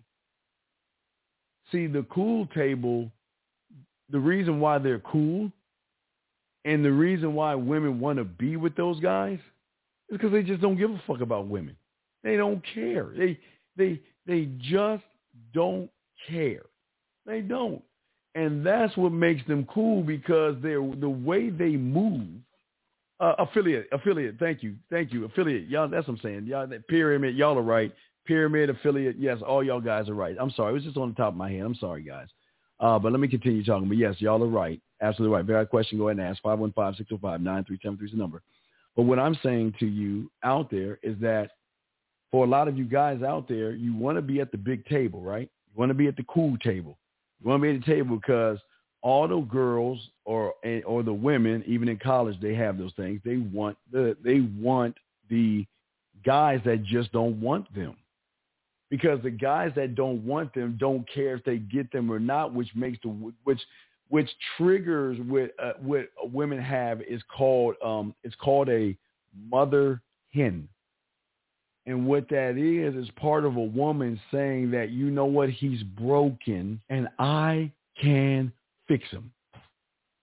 See, the cool table, the reason why they're cool and the reason why women want to be with those guys is because they just don't give a fuck about women. They don't care. They they they just don't care. They don't. And that's what makes them cool because they're the way they move. Uh, affiliate, affiliate. Thank you, thank you, affiliate. Y'all, that's what I'm saying. Y'all, that pyramid. Y'all are right. Pyramid, affiliate. Yes, all y'all guys are right. I'm sorry. It was just on the top of my head. I'm sorry, guys. Uh, but let me continue talking. But yes, y'all are right. Absolutely right. Very question. Go ahead and ask. five one five, six oh five, nine three seven three is the number. But what I'm saying to you out there is that for a lot of you guys out there, you want to be at the big table, right? You want to be at the cool table. You want to be at the table because all the girls or or the women, even in college, they have those things. They want the they want the guys that just don't want them, because the guys that don't want them don't care if they get them or not, which makes the which which triggers what uh, what women have is called um it's called a mother hen. And what that is is part of a woman saying that, you know what, he's broken and I can fix him.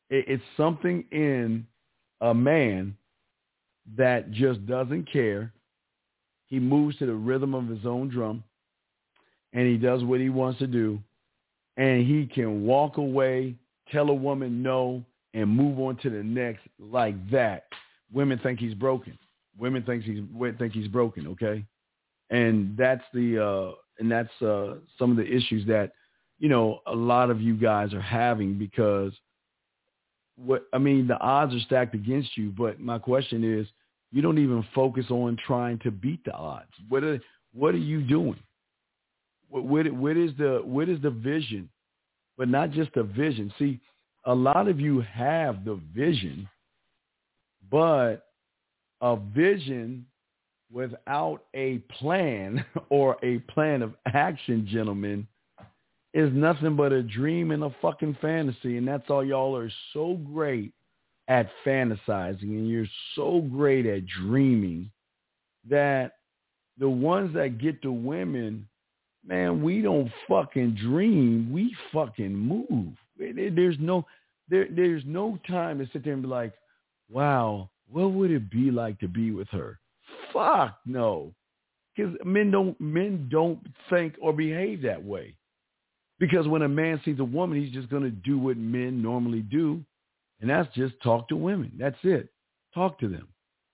It, it's something in a man that just doesn't care. He moves to the rhythm of his own drum, and he does what he wants to do, and he can walk away, tell a woman no, and move on to the next like that. Women think he's broken. Women think he's think he's broken. Okay, and that's the uh, and that's uh, some of the issues that you know a lot of you guys are having because what I mean the odds are stacked against you. But my question is, you don't even focus on trying to beat the odds. What are what are you doing? What what, what is the what is the vision? But not just the vision. See, a lot of you have the vision, but a vision without a plan or a plan of action, gentlemen, is nothing but a dream and a fucking fantasy. And that's all y'all are so great at fantasizing, and you're so great at dreaming that the ones that get to women, man, we don't fucking dream. We fucking move. There's no, there, there's no time to sit there and be like, wow, what would it be like to be with her? Fuck no. Because men don't, men don't think or behave that way. Because when a man sees a woman, he's just going to do what men normally do. And that's just talk to women. That's it. Talk to them.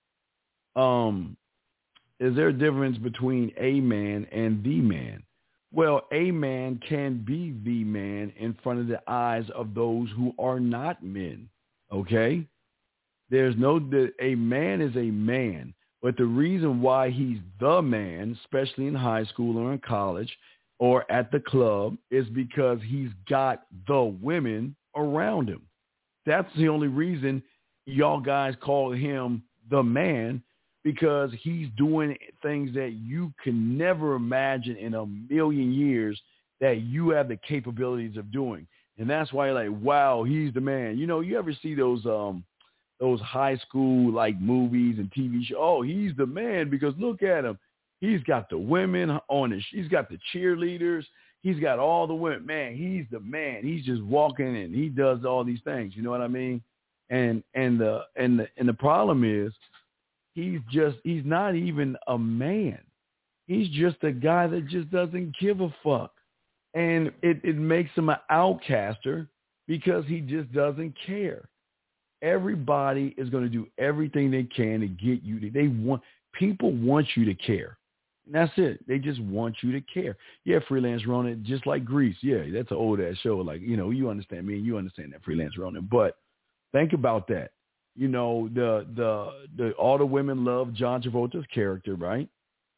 Um, is there a difference between a man and the man? Well, a man can be the man in front of the eyes of those who are not men, okay? There's no, a man is a man, but the reason why he's the man, especially in high school or in college or at the club, is because he's got the women around him. That's the only reason y'all guys call him the man, because he's doing things that you can never imagine in a million years that you have the capabilities of doing. And that's why you're like, wow, he's the man. You know, you ever see those um, those high school like movies and T V shows? Oh, he's the man because look at him. He's got the women on his, he's got the cheerleaders. He's got all the women. Man, he's the man. He's just walking and he does all these things. You know what I mean? And and the and the and the problem is, he's just, he's not even a man. He's just a guy that just doesn't give a fuck. And it, it makes him an outcaster because he just doesn't care. Everybody is going to do everything they can to get you to, they want, people want you to care. And that's it. They just want you to care. Yeah, Freelance Ronin, just like Grease. Yeah, that's an old ass show. Like, you know, you understand me and you understand that, Freelance Ronin. But think about that. You know, the the the all the women love John Travolta's character, right?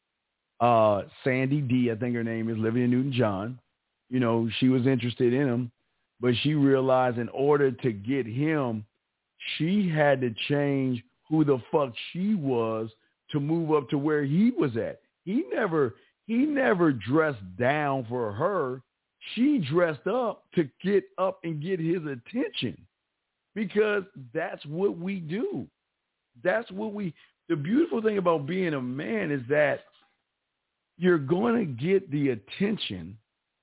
Uh, Sandy D, I think her name is, Olivia Newton-John. You know, she was interested in him, but she realized in order to get him, she had to change who the fuck she was to move up to where he was at. He never he never dressed down for her. She dressed up to get up and get his attention. Because that's what we do. That's what we, the beautiful thing about being a man is that you're going to get the attention,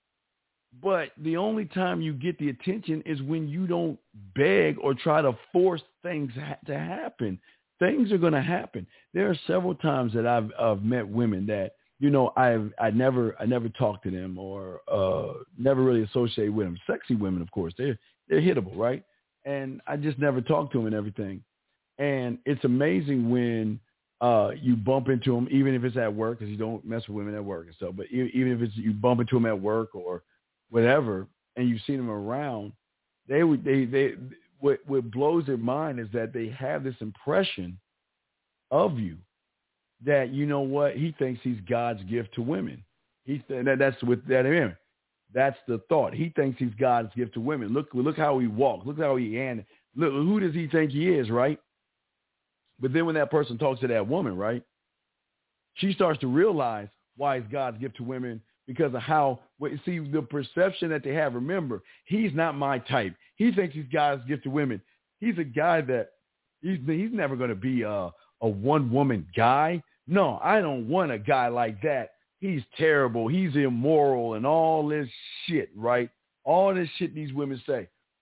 but the only time you get the attention is when you don't beg or try to force things ha- to happen. Things are going to happen. There are several times that I've, I've met women that, you know, I've, I never, I never talked to them or uh, never really associated with them. Sexy women, of course, they're, they're hittable, right? And I just never talked to him and everything. And it's amazing when uh, you bump into him, even if it's at work, because you don't mess with women at work and stuff. But even if it's you bump into him at work or whatever, and you've seen him around, they would they they what what blows their mind is that they have this impression of you that, you know what, he thinks he's God's gift to women. He that that's with that him. That's the thought. He thinks he's God's gift to women. Look, look how he walks. Look how he and look, who does he think he is, right? But then when that person talks to that woman, right, she starts to realize why he's God's gift to women because of how, see, the perception that they have. Remember, he's not my type. He thinks he's God's gift to women. He's a guy that he's he's never going to be a, a one-woman guy. No, I don't want a guy like that. He's terrible. He's immoral and all this shit, right? All this shit these women say.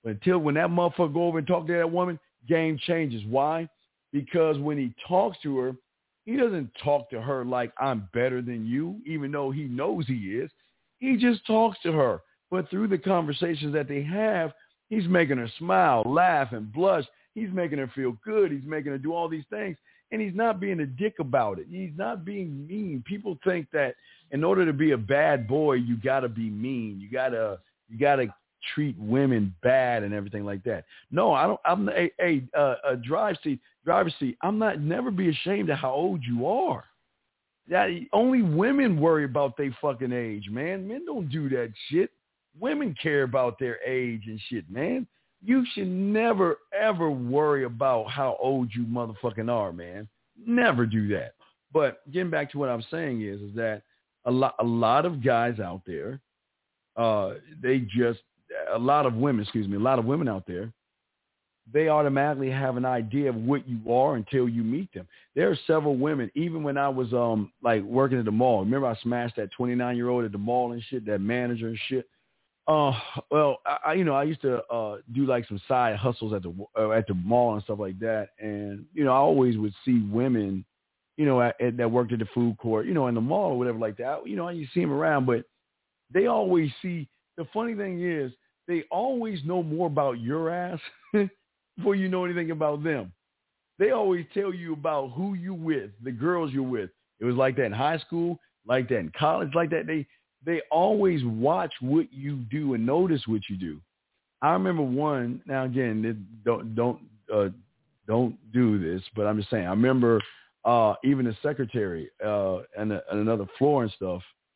But until when that motherfucker go over and talk to that woman, game changes. Why? Because when he talks to her, he doesn't talk to her like I'm better than you, even though he knows he is. He just talks to her. But through the conversations that they have, he's making her smile, laugh, and blush. He's making her feel good. He's making her do all these things. And he's not being a dick about it. He's not being mean. People think that in order to be a bad boy, you got to be mean. You got to you got to treat women bad and everything like that. No, I don't. I'm a, a, a, a drive seat, driver's seat. I'm not never be ashamed of how old you are. That only women worry about their fucking age, man. Men don't do that shit. Women care about their age and shit, man. You should never, ever worry about how old you motherfucking are, man. Never do that. But getting back to what I'm saying is, is that a lot, a lot of guys out there, uh, they just, a lot of women, excuse me, a lot of women out there, they automatically have an idea of what you are until you meet them. There are several women, even when I was um like working at the mall. Remember I smashed that twenty-nine-year-old at the mall and shit, that manager and shit. Uh, well, I, you know, I used to uh, do like some side hustles at the uh, at the mall and stuff like that, and you know, I always would see women, you know, at, at, that worked at the food court, you know, in the mall or whatever like that. You know, you see them around, but they always see. The funny thing is, they always know more about your ass before you know anything about them. They always tell you about who you with, the girls you're with. It was like that in high school, like that in college, like that. They They always watch what you do and notice what you do. I remember one. Now again, don't don't uh, don't do this, but I'm just saying. I remember uh, even the secretary uh, and, and another floor and stuff.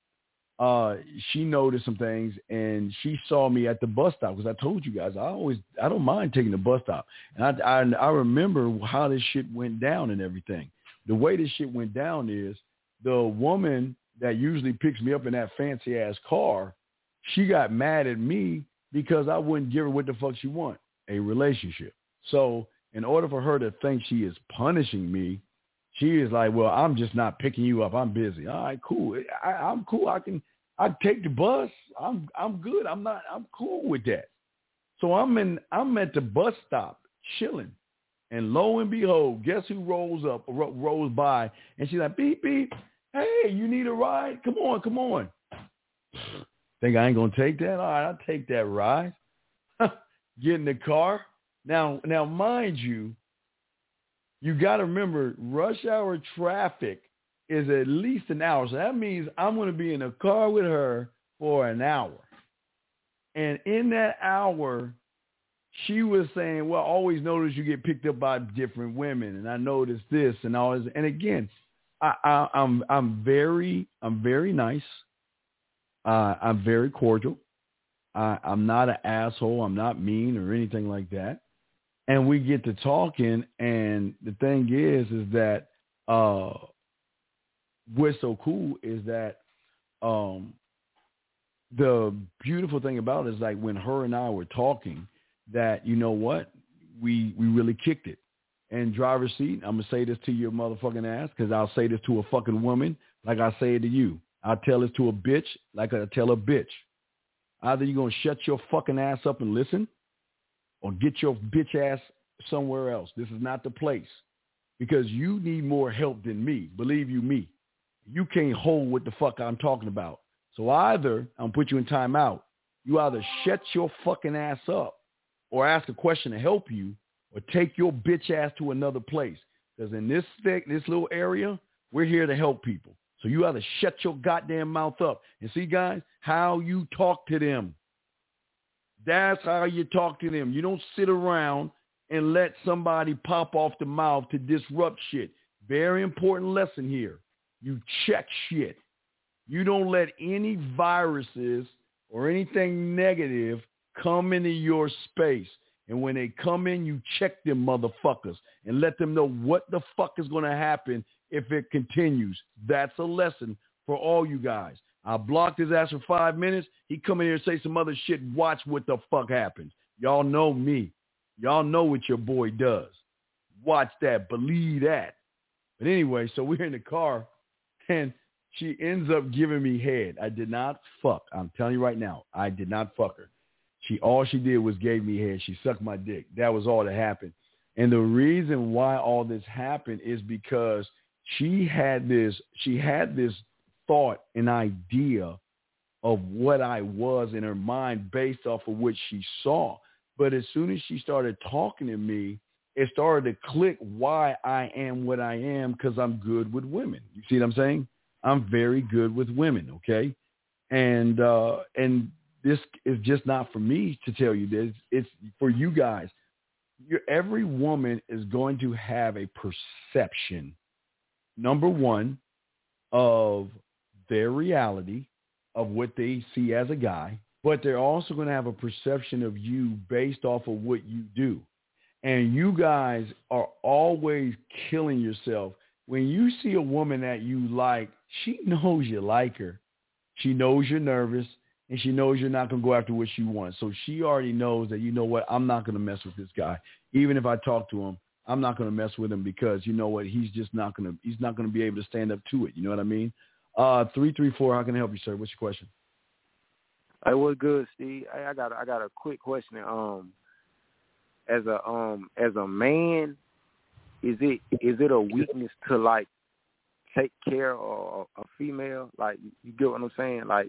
Uh, she noticed some things, and she saw me at the bus stop because I told you guys I always I don't mind taking the bus stop, and I, I I remember how this shit went down and everything. The way this shit went down is the woman that usually picks me up in that fancy ass car, she got mad at me because I wouldn't give her what the fuck she want, a relationship. So in order for her to think she is punishing me, she is like, well, I'm just not picking you up. I'm busy. All right, cool. I, I'm cool. I can, I take the bus. I'm, I'm good. I'm not, I'm cool with that. So I'm in, I'm at the bus stop chilling. And lo and behold, guess who rolls up, ro- rolls by, and she's like, beep, beep. Hey, you need a ride? Come on, come on. Think I ain't going to take that? All right, I'll take that ride. Get in the car. Now, now, mind you, you got to remember, rush hour traffic is at least an hour. So that means I'm going to be in a car with her for an hour. And in that hour, she was saying, well, I always notice you get picked up by different women. And I noticed this and all this. And again, I, I, I'm I'm very I'm very nice. Uh, I'm very cordial. I, I'm not an asshole. I'm not mean or anything like that. And we get to talking, and the thing is, is that uh, what's so cool is that um, the beautiful thing about it is like when her and I were talking, that you know what, we we really kicked it. And driver's seat, I'm going to say this to your motherfucking ass because I'll say this to a fucking woman like I say it to you. I'll tell this to a bitch like I tell a bitch. Either you're going to shut your fucking ass up and listen or get your bitch ass somewhere else. This is not the place because you need more help than me. Believe you me. You can't hold what the fuck I'm talking about. So either I'm going to put you in timeout. You either shut your fucking ass up or ask a question to help you, or take your bitch ass to another place. Because in this thick, this little area, we're here to help people. So you either shut your goddamn mouth up. And see, guys, how you talk to them. That's how you talk to them. You don't sit around and let somebody pop off the mouth to disrupt shit. Very important lesson here. You check shit. You don't let any viruses or anything negative come into your space. And when they come in, you check them motherfuckers and let them know what the fuck is going to happen if it continues. That's a lesson for all you guys. I blocked his ass for five minutes. He come in here and say some other shit. Watch what the fuck happens. Y'all know me. Y'all know what your boy does. Watch that. Believe that. But anyway, so we're in the car, and she ends up giving me head. I did not fuck. I'm telling you right now, I did not fuck her. She all she did was gave me head. She sucked my dick. That was all that happened. And the reason why all this happened is because she had this she had this thought, an idea of what I was in her mind based off of what she saw. But as soon as she started talking to me, it started to click why I am what I am, because I'm good with women. You see what I'm saying? I'm very good with women, okay? And uh, and this is just not for me to tell you this. It's for you guys. You're, every woman is going to have a perception, number one, of their reality, of what they see as a guy, but they're also going to have a perception of you based off of what you do. And you guys are always killing yourself. When you see a woman that you like, she knows you like her. She knows you're nervous, and she knows you're not going to go after what she wants. So she already knows that, you know what, I'm not going to mess with this guy. Even if I talk to him, I'm not going to mess with him because, you know what, he's just not going to, he's not going to be able to stand up to it. You know what I mean? Uh, three three four, how can I help you, sir? What's your question? Hey, what's good, Steve? Hey, I got, I got a quick question. Um, as a, um, as a man, is it, is it a weakness to like take care of a female? Like, you get what I'm saying? Like,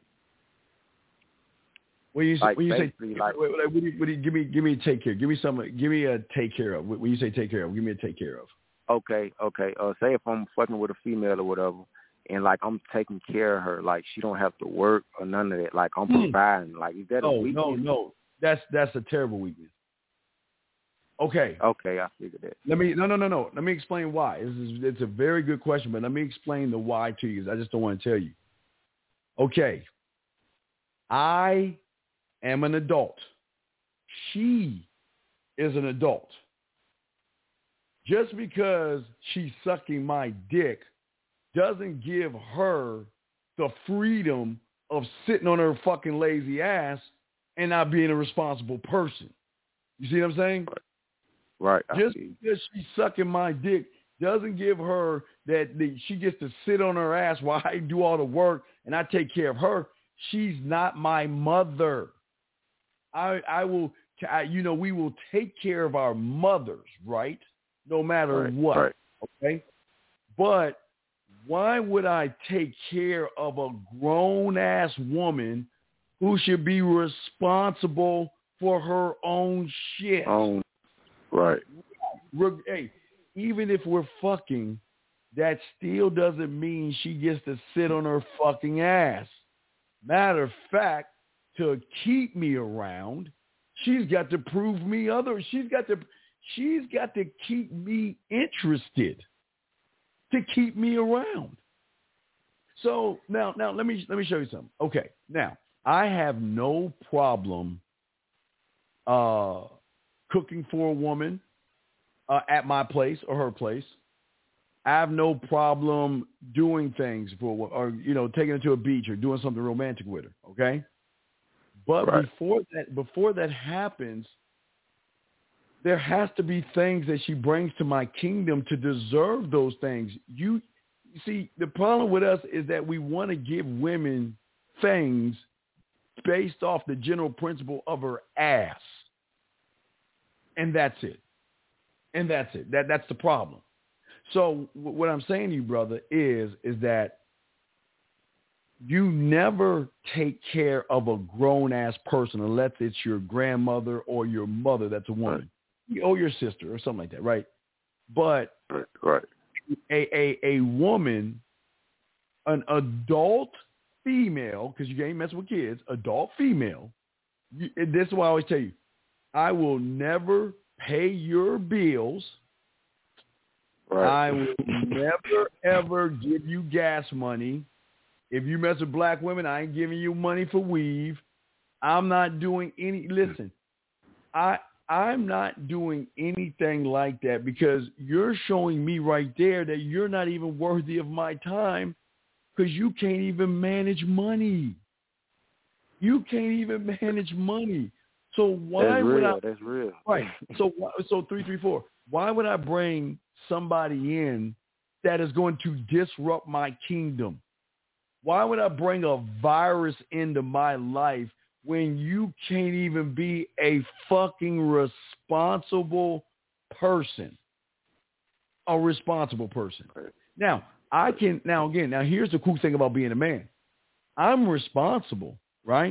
when you, like when you say, like, wait, wait, what do you, what do you, give me, give me a take care. Give me some, give me a take care of. When you say take care of, give me a take care of. Okay, okay. Uh, say if I'm fucking with a female or whatever, and like I'm taking care of her, like she don't have to work or none of that. Like I'm hmm. providing. Like, is that no, a weakness? No, no, that's that's a terrible weakness. Okay. Okay, I figured that. Let me no no no no. Let me explain why. This is it's a very good question, but let me explain the why to you. I just don't want to tell you. Okay. I am an adult. She is an adult. Just because she's sucking my dick doesn't give her the freedom of sitting on her fucking lazy ass and not being a responsible person. You see what I'm saying? Right. Just because she's sucking my dick doesn't give her that the, she gets to sit on her ass while I do all the work and I take care of her. She's not my mother. I I will, I, you know, we will take care of our mothers, right? No matter right, what. Right. Okay. But why would I take care of a grown-ass woman who should be responsible for her own shit? Um, right. Hey, even if we're fucking, that still doesn't mean she gets to sit on her fucking ass. Matter of fact, to keep me around, she's got to prove me other. She's got to, she's got to keep me interested. To keep me around. So now, now let me let me show you something. Okay, now I have no problem uh, cooking for a woman uh, at my place or her place. I have no problem doing things for, or you know, taking her to a beach or doing something romantic with her. Okay, but right. before that, before that happens, there has to be things that she brings to my kingdom to deserve those things. You, you see, the problem with us is that we want to give women things based off the general principle of her ass. And that's it. And that's it. That That's the problem. So what I'm saying to you, brother, is, is that you never take care of a grown-ass person unless it's your grandmother or your mother that's a woman. Right. Or your sister or something like that, right? But right. a, a, a woman, an adult female, because you can't mess with kids, adult female, you, this is what I always tell you, I will never pay your bills. Right. I will never, ever give you gas money. If you mess with black women, I ain't giving you money for weave. I'm not doing any, listen, I... I'm not doing anything like that because you're showing me right there that you're not even worthy of my time because you can't even manage money. You can't even manage money. So why That's would real. I? That's real. Right. So so three three four. Why would I bring somebody in that is going to disrupt my kingdom? Why would I bring a virus into my life when you can't even be a fucking responsible person. A responsible person. Now, I can, now again, now here's the cool thing about being a man. I'm responsible, right?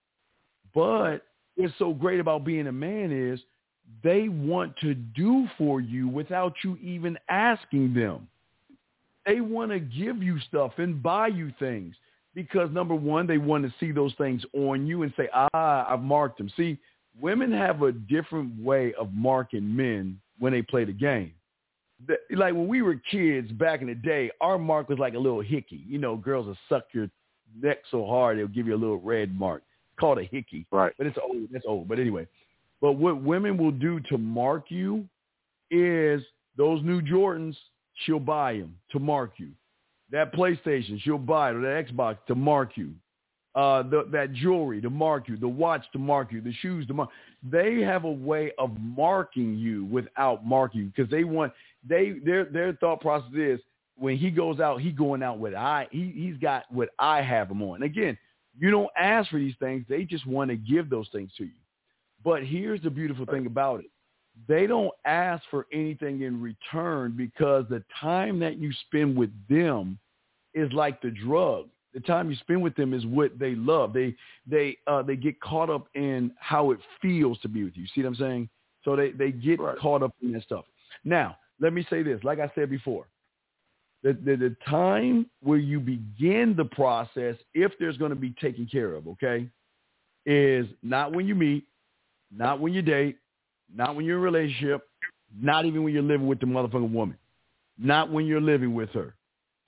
But what's so great about being a man is they want to do for you without you even asking them. They want to give you stuff and buy you things because, number one, they want to see those things on you and say, ah, I've marked them. See, women have a different way of marking men when they play the game. The, like when we were kids back in the day, our mark was like a little hickey. You know, girls will suck your neck so hard, they'll give you a little red mark called a hickey. Right. But it's old. That's old. But anyway, but what women will do to mark you is those new Jordans, she'll buy them to mark you. That PlayStation, she'll buy it, or that Xbox to mark you. Uh, the, that jewelry to mark you, the watch to mark you, the shoes to mark. They have a way of marking you without marking you because they want they their their thought process is when he goes out, he going out with I he he's got what I have him on. Again, you don't ask for these things; they just want to give those things to you. But here's the beautiful thing about it. They don't ask for anything in return because the time that you spend with them is like the drug. The time you spend with them is what they love. They they uh, they get caught up in how it feels to be with you. See what I'm saying? So they, they get right. caught up in that stuff. Now, let me say this. Like I said before, the, the, the time where you begin the process, if there's going to be taken care of, okay, is not when you meet, not when you date, not when you're in a relationship, not even when you're living with the motherfucking woman, not when you're living with her.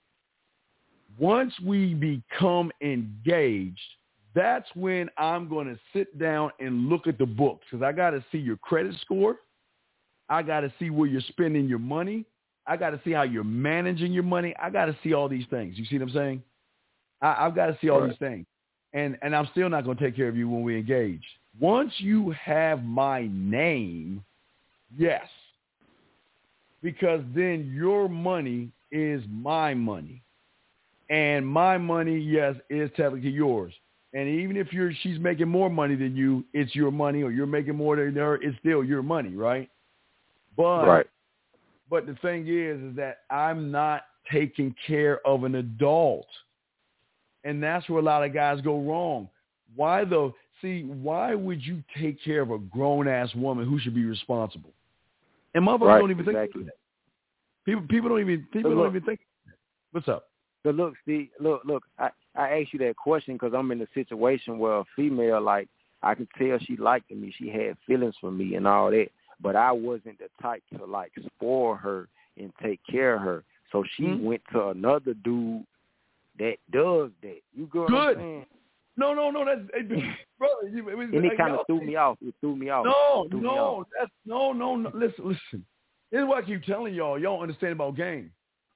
Once we become engaged, that's when I'm going to sit down and look at the books because I got to see your credit score. I got to see where you're spending your money. I got to see how you're managing your money. I got to see all these things. You see what I'm saying? I, I've got to see all right. these things. And, and I'm still not going to take care of you when we engage. Once you have my name, yes, because then your money is my money. And my money, yes, is technically yours. And even if you're she's making more money than you, it's your money, or you're making more than her, it's still your money, right? But right. but the thing is, is that I'm not taking care of an adult. And that's where a lot of guys go wrong. Why the see, why would you take care of a grown-ass woman who should be responsible? And motherfuckers right, don't even exactly. think of that. People people don't even people look, don't even think. What's up? But look, Steve, look, look, I, I asked you that question because I'm in a situation where a female, like, I could tell she liked me. She had feelings for me and all that. But I wasn't the type to, like, spoil her and take care of her. So she mm-hmm. went to another dude that does that. You get what Good. I'm saying? No, no, no. That's, brother. It was, and it kind of threw me off. It threw me off. No, threw no. off. That's, no, no, no. Listen, listen. This is what I keep telling y'all. Y'all don't understand about game.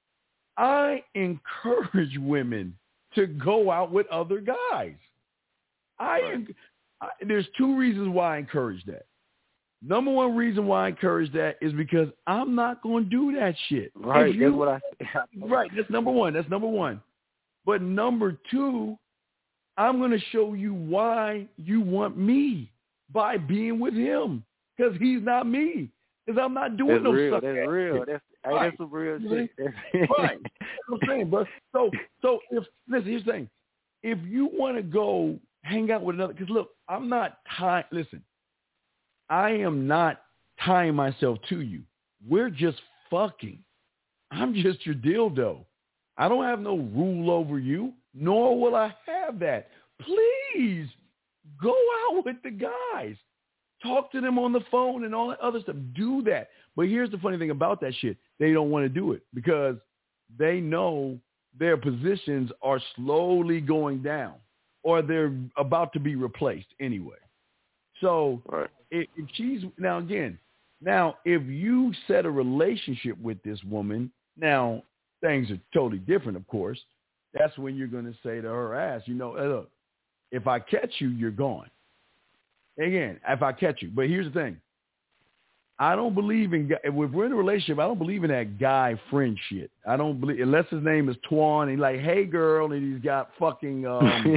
I encourage women to go out with other guys. I, right. I there's two reasons why I encourage that. Number one reason why I encourage that is because I'm not going to do that shit. Right, you, that's what I Right, that's number one. That's number one. But number two, I'm going to show you why you want me by being with him because he's not me. Because I'm not doing that's no real, stuff. That's real. Shit. That's Hey, right. That's some real shit. Right. That's what I'm saying, bro. So, so if listen, here's the thing: if you want to go hang out with another, because look, I'm not tying. Listen, I am not tying myself to you. We're just fucking. I'm just your dildo. I don't have no rule over you, nor will I have that. Please go out with the guys. Talk to them on the phone and all that other stuff. Do that. But here's the funny thing about that shit. They don't want to do it because they know their positions are slowly going down or they're about to be replaced anyway. So right. if, if she's – now, again, now if you set a relationship with this woman, now things are totally different, of course. That's when you're going to say to her ass, you know, hey, look, if I catch you, you're gone. Again, if I catch you. But here's the thing. I don't believe in, if we're in a relationship, I don't believe in that guy friend shit. I don't believe, unless his name is Twan and he's like, hey girl, and he's got fucking um,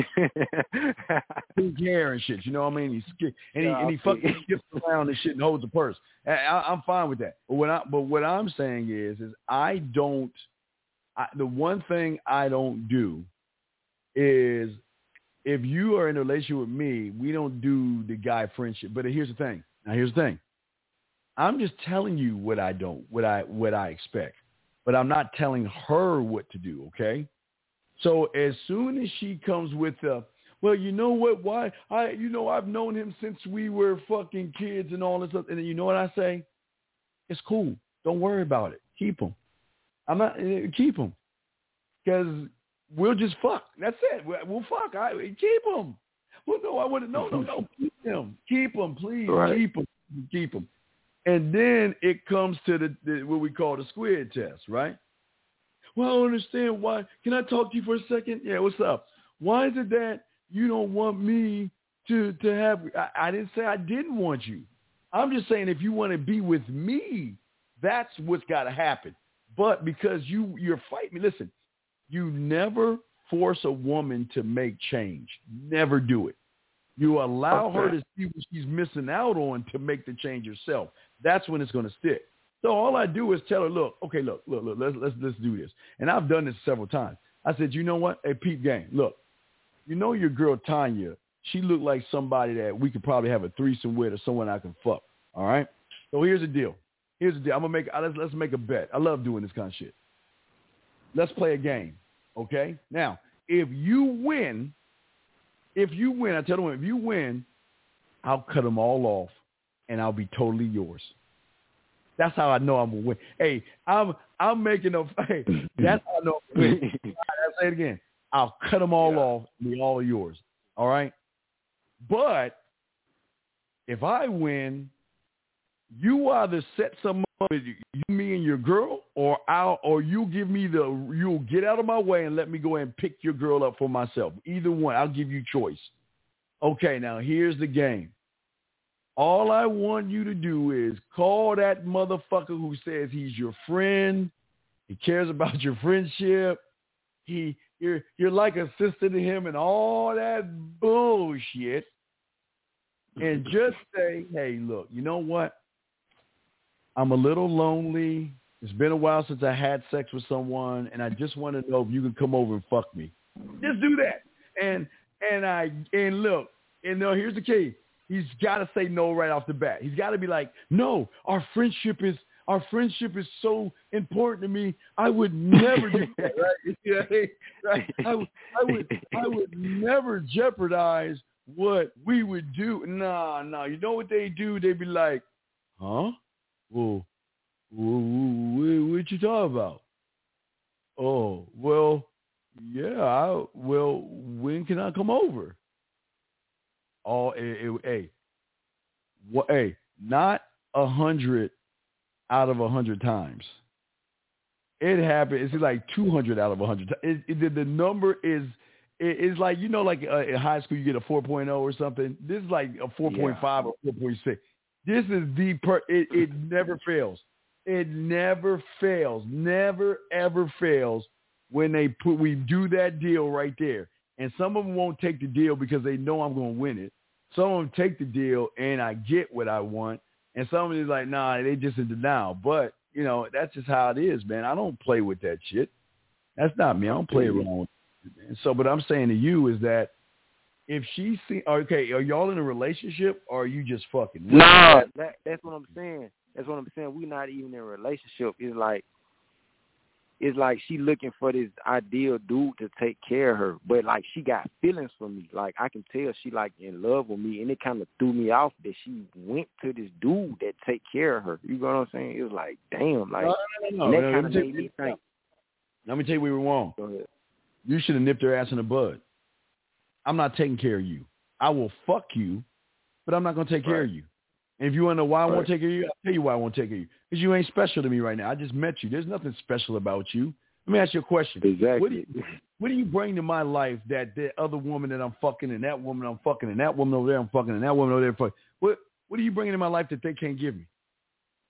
pink hair and shit. You know what I mean? He's and he, and he fucking skips around and shit and holds a purse. I, I, I'm fine with that. But what I, but what I'm saying is, is I don't, I, the one thing I don't do is, if you are in a relationship with me, we don't do the guy friendship. But here's the thing. Now here's the thing. I'm just telling you what I don't, what I, what I expect, but I'm not telling her what to do. Okay. So as soon as she comes with, uh, well, you know what, why I, you know, I've known him since we were fucking kids and all this stuff. And then you know what I say? It's cool. Don't worry about it. Keep him. I'm not, keep him. Because we'll just fuck. That's it. We'll fuck. I keep him. Well, no, I wouldn't. No, no, no. Keep him. Keep him, please. Right. Keep him. Keep him. And then it comes to the, the what we call the squid test, right? Well, I don't understand why. Can I talk to you for a second? Yeah, what's up? Why is it that you don't want me to to have? I, I didn't say I didn't want you. I'm just saying if you want to be with me, that's what's got to happen. But because you you're fighting me, listen. You never force a woman to make change. Never do it. You allow okay. her to see what she's missing out on to make the change herself. That's when it's going to stick. So all I do is tell her, look, okay, look, look, look, let's let's let's do this. And I've done this several times. I said, you know what? Hey, peep game, look, you know your girl Tanya, she looked like somebody that we could probably have a threesome with or someone I can fuck. All right? So here's the deal. Here's the deal. I'm gonna make let's let's make a bet. I love doing this kind of shit. Let's play a game. Okay? Now, if you win, if you win, I tell them, if you win, I'll cut them all off, and I'll be totally yours. That's how I know I'm going to win. Hey, I'm I'm making a – hey, that's how I know I'm going to win. I'll say it again. I'll cut them all yeah. off and be all yours. All right? But if I win, you either set some up with you, me and your girl, or I'll, or you give me the, you'll get out of my way and let me go ahead and pick your girl up for myself. Either one, I'll give you choice. Okay, now here's the game. All I want you to do is call that motherfucker who says he's your friend. He cares about your friendship. He, you're, you're like a sister to him and all that bullshit. And just say, hey, look, you know what? I'm a little lonely. It's been a while since I had sex with someone, and I just want to know if you can come over and fuck me. Just do that. And and I and look, and no, here's the key. He's got to say no right off the bat. He's got to be like, no, our friendship is our friendship is so important to me. I would never do that. Right? Yeah, right? I, I would I would never jeopardize what we would do. Nah, nah. You know what they do? They'd be like, huh? Well, what, what you talking about? Oh, well, yeah. I, well, when can I come over? Oh, hey, hey, what? Hey, not a hundred out of a hundred times. It happened. It's like two hundred out of a hundred. It, it, the number is. It's like, you know, like uh, in high school, you get a four point oh or something. This is like a four point five yeah. or four point six. This is the per. It, it never fails. It never fails. Never ever fails when they put. We do that deal right there, and some of them won't take the deal because they know I'm going to win it. Some of them take the deal and I get what I want, and some of them is like, nah, they just in denial. But you know, that's just how it is, man. I don't play with that shit. That's not me. I don't play around with it, man. So, what I'm saying to you is that if she see, okay, are y'all in a relationship or are you just fucking? No, nah, that, that's what I'm saying. That's what I'm saying. We're not even in a relationship. It's like, it's like she looking for this ideal dude to take care of her, but like she got feelings for me. Like I can tell she like in love with me, and it kind of threw me off that she went to this dude that take care of her. You know what I'm saying? It was like, damn, like no, no, no, that no, kind of made me think. Let me tell you we were wrong. Go ahead. You should have nipped her ass in the bud. I'm not taking care of you. I will fuck you, but I'm not going to take right. care of you. And if you want to know why I right. won't take care of you, I'll tell you why I won't take care of you. Because you ain't special to me right now. I just met you. There's nothing special about you. Let me ask you a question. Exactly. What do you, what do you bring to my life that the other woman that I'm fucking and that woman I'm fucking and that woman over there I'm fucking and that woman over there I'm fucking? What, what are you bringing in my life that they can't give me?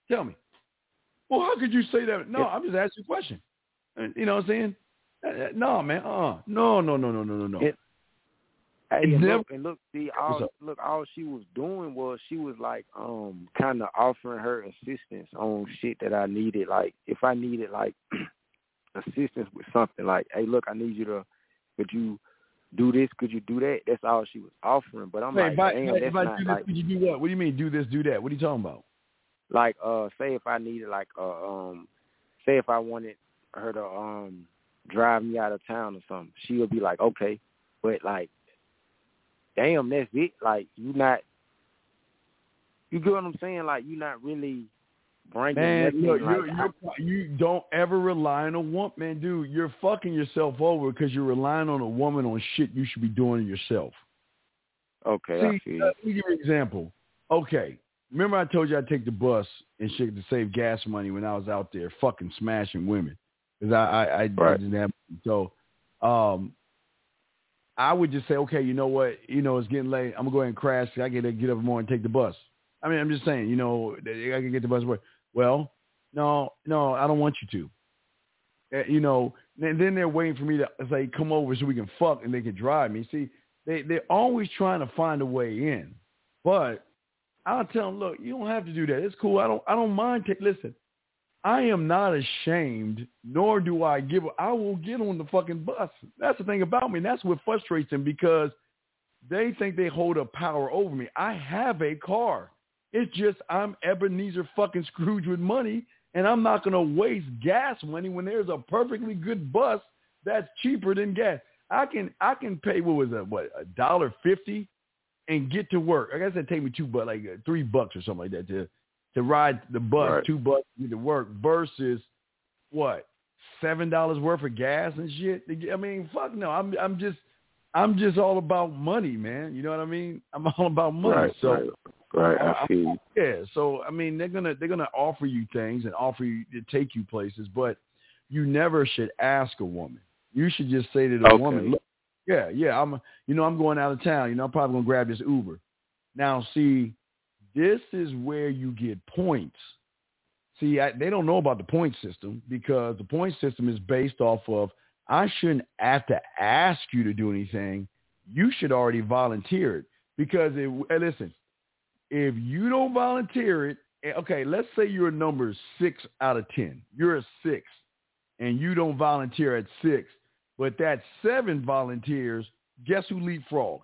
Tell me. Well, how could you say that? No, Yeah. I'm just asking you a question. You know what I'm saying? Uh, no, man. Uh, no, no, no, no, no, no, no. It, hey, It's and never- look, and look, see, all look, all she was doing was she was like, um, kind of offering her assistance on shit that I needed. Like, if I needed like assistance with something, like, hey, look, I need you to, could you do this? Could you do that? That's all she was offering. But I'm Wait, like, if I, damn, if that's I not do this, like, could you do what? What do you mean, do this, do that? What are you talking about? like, uh, say if I needed like, uh, um, say if I wanted her to um drive me out of town or something, she would be like, okay, but like, damn, that's it. Like, you not, you get what I'm saying? Like, you not really bringing Man, nothing. look, like, you're, you're, you don't ever rely on a woman, man, dude. You're fucking yourself over because you're relying on a woman on shit you should be doing yourself. okay, See, I feel uh, you. let me give you an example. Okay, remember I told you I'd take the bus and shit to save gas money when I was out there fucking smashing women because I, I, I, Right. I didn't have so. Um, I would just say, okay, you know what, you know, it's getting late. I'm gonna go ahead and crash. I get to get up in the morning and take the bus. I mean, I'm just saying, you know, I can get the bus. Well, no, no, I don't want you to. Uh, you know, and then they're waiting for me to say, come over so we can fuck and they can drive me. See, they, they're always trying to find a way in. But I'll tell them, look, you don't have to do that. It's cool. I don't I don't mind. T- Listen, I am not ashamed, nor do I give a, I will get on the fucking bus. That's the thing about me. And that's what frustrates them because they think they hold a power over me. I have a car. It's just I'm Ebenezer fucking Scrooge with money, and I'm not going to waste gas money when there's a perfectly good bus that's cheaper than gas. I can I can pay, what was that, what, a dollar fifty and get to work. I guess it'd take me two bucks, like uh, three bucks or something like that to to ride the bus, Right. two bucks to get to work versus what, seven dollars worth of gas and shit. To get, I mean, fuck no. I'm I'm just I'm just all about money, man. You know what I mean? I'm all about money. Right, so. right, right. I I- feel you. Yeah, so I mean, they're gonna they're gonna offer you things and offer you to take you places, but you never should ask a woman. You should just say to the Okay. woman, "Look, yeah, yeah, I'm, you know, I'm going out of town. You know, I'm probably gonna grab this Uber." Now, see, this is where you get points. See, I, they don't know about the point system because the point system is based off of I shouldn't have to ask you to do anything. You should already volunteer it because it, hey, listen. If you don't volunteer it, okay, let's say you're a number six out of ten. You're a six, and you don't volunteer at six, but that seven volunteers, guess who leapfrogs?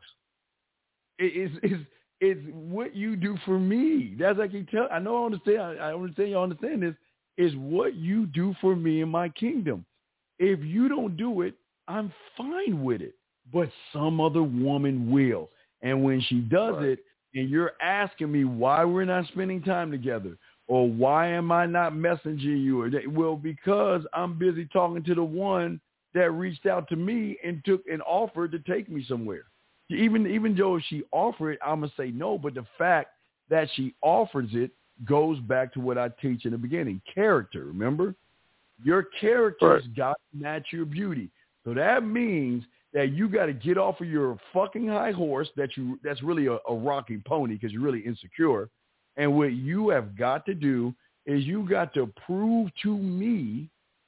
It, it's, it's, it's what you do for me. That's like you tell. I know I understand. I, I understand you understand this. Is what you do for me in my kingdom. If you don't do it, I'm fine with it. But some other woman will. And when she does Right. it, and you're asking me why we're not spending time together, or why am I not messaging you? Or that, well, because I'm busy talking to the one that reached out to me and took and offered to take me somewhere. Even even though she offered it, I'm gonna say no. But the fact that she offers it goes back to what I teach in the beginning: character. Remember, your character's Right. got to match your beauty. So that means that you got to get off of your fucking high horse that you that's really a, a rocking pony because you're really insecure. And what you have got to do is you got to prove to me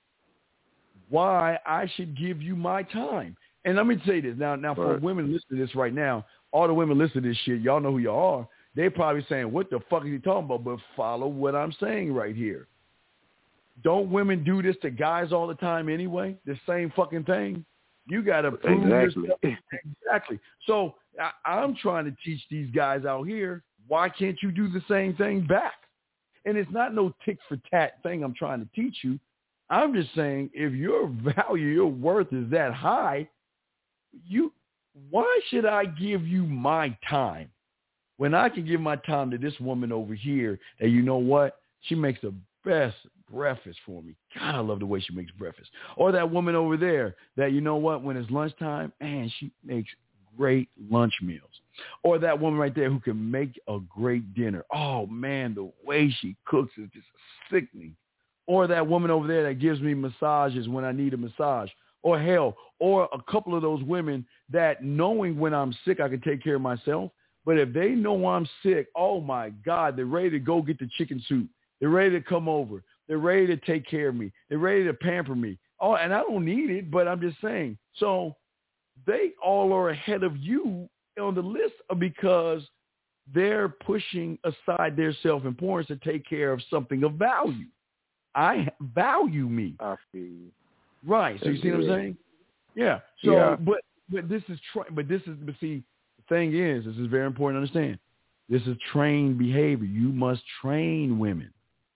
why I should give you my time. And let me say this. Now, now for Right. women listening to this right now, all the women listening to this shit, y'all know who y'all are. They're probably saying, what the fuck are you talking about? But follow what I'm saying right here. Don't women do this to guys all the time anyway? The same fucking thing? You got to prove Exactly. yourself. Exactly. So I, I'm trying to teach these guys out here, why can't you do the same thing back? And it's not no tick for tat thing I'm trying to teach you. I'm just saying if your value, your worth is that high, you why should I give you my time when I can give my time to this woman over here that, you know what, she makes the best breakfast for me. God, I love the way she makes breakfast. Or that woman over there that, you know what, when it's lunchtime, man, she makes great lunch meals. Or that woman right there who can make a great dinner. Oh, man, the way she cooks is just sickening. Or that woman over there that gives me massages when I need a massage. Or hell, or a couple of those women that knowing when I'm sick, I can take care of myself. But if they know I'm sick, oh, my God, they're ready to go get the chicken soup They're ready to come over. They're ready to take care of me. They're ready to pamper me. Oh, and I don't need it, but I'm just saying. So they all are ahead of you on the list because they're pushing aside their self-importance to take care of something of value. I value me. I see. Right. So you see what I'm saying? Yeah. So, yeah. but but this is tra- but this is but see the thing is this is very important to understand. This is trained behavior. You must train women.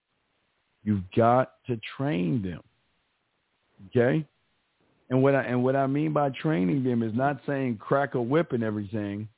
You've got to train them. Okay? And what I and what I mean by training them is not saying crack a whip and everything.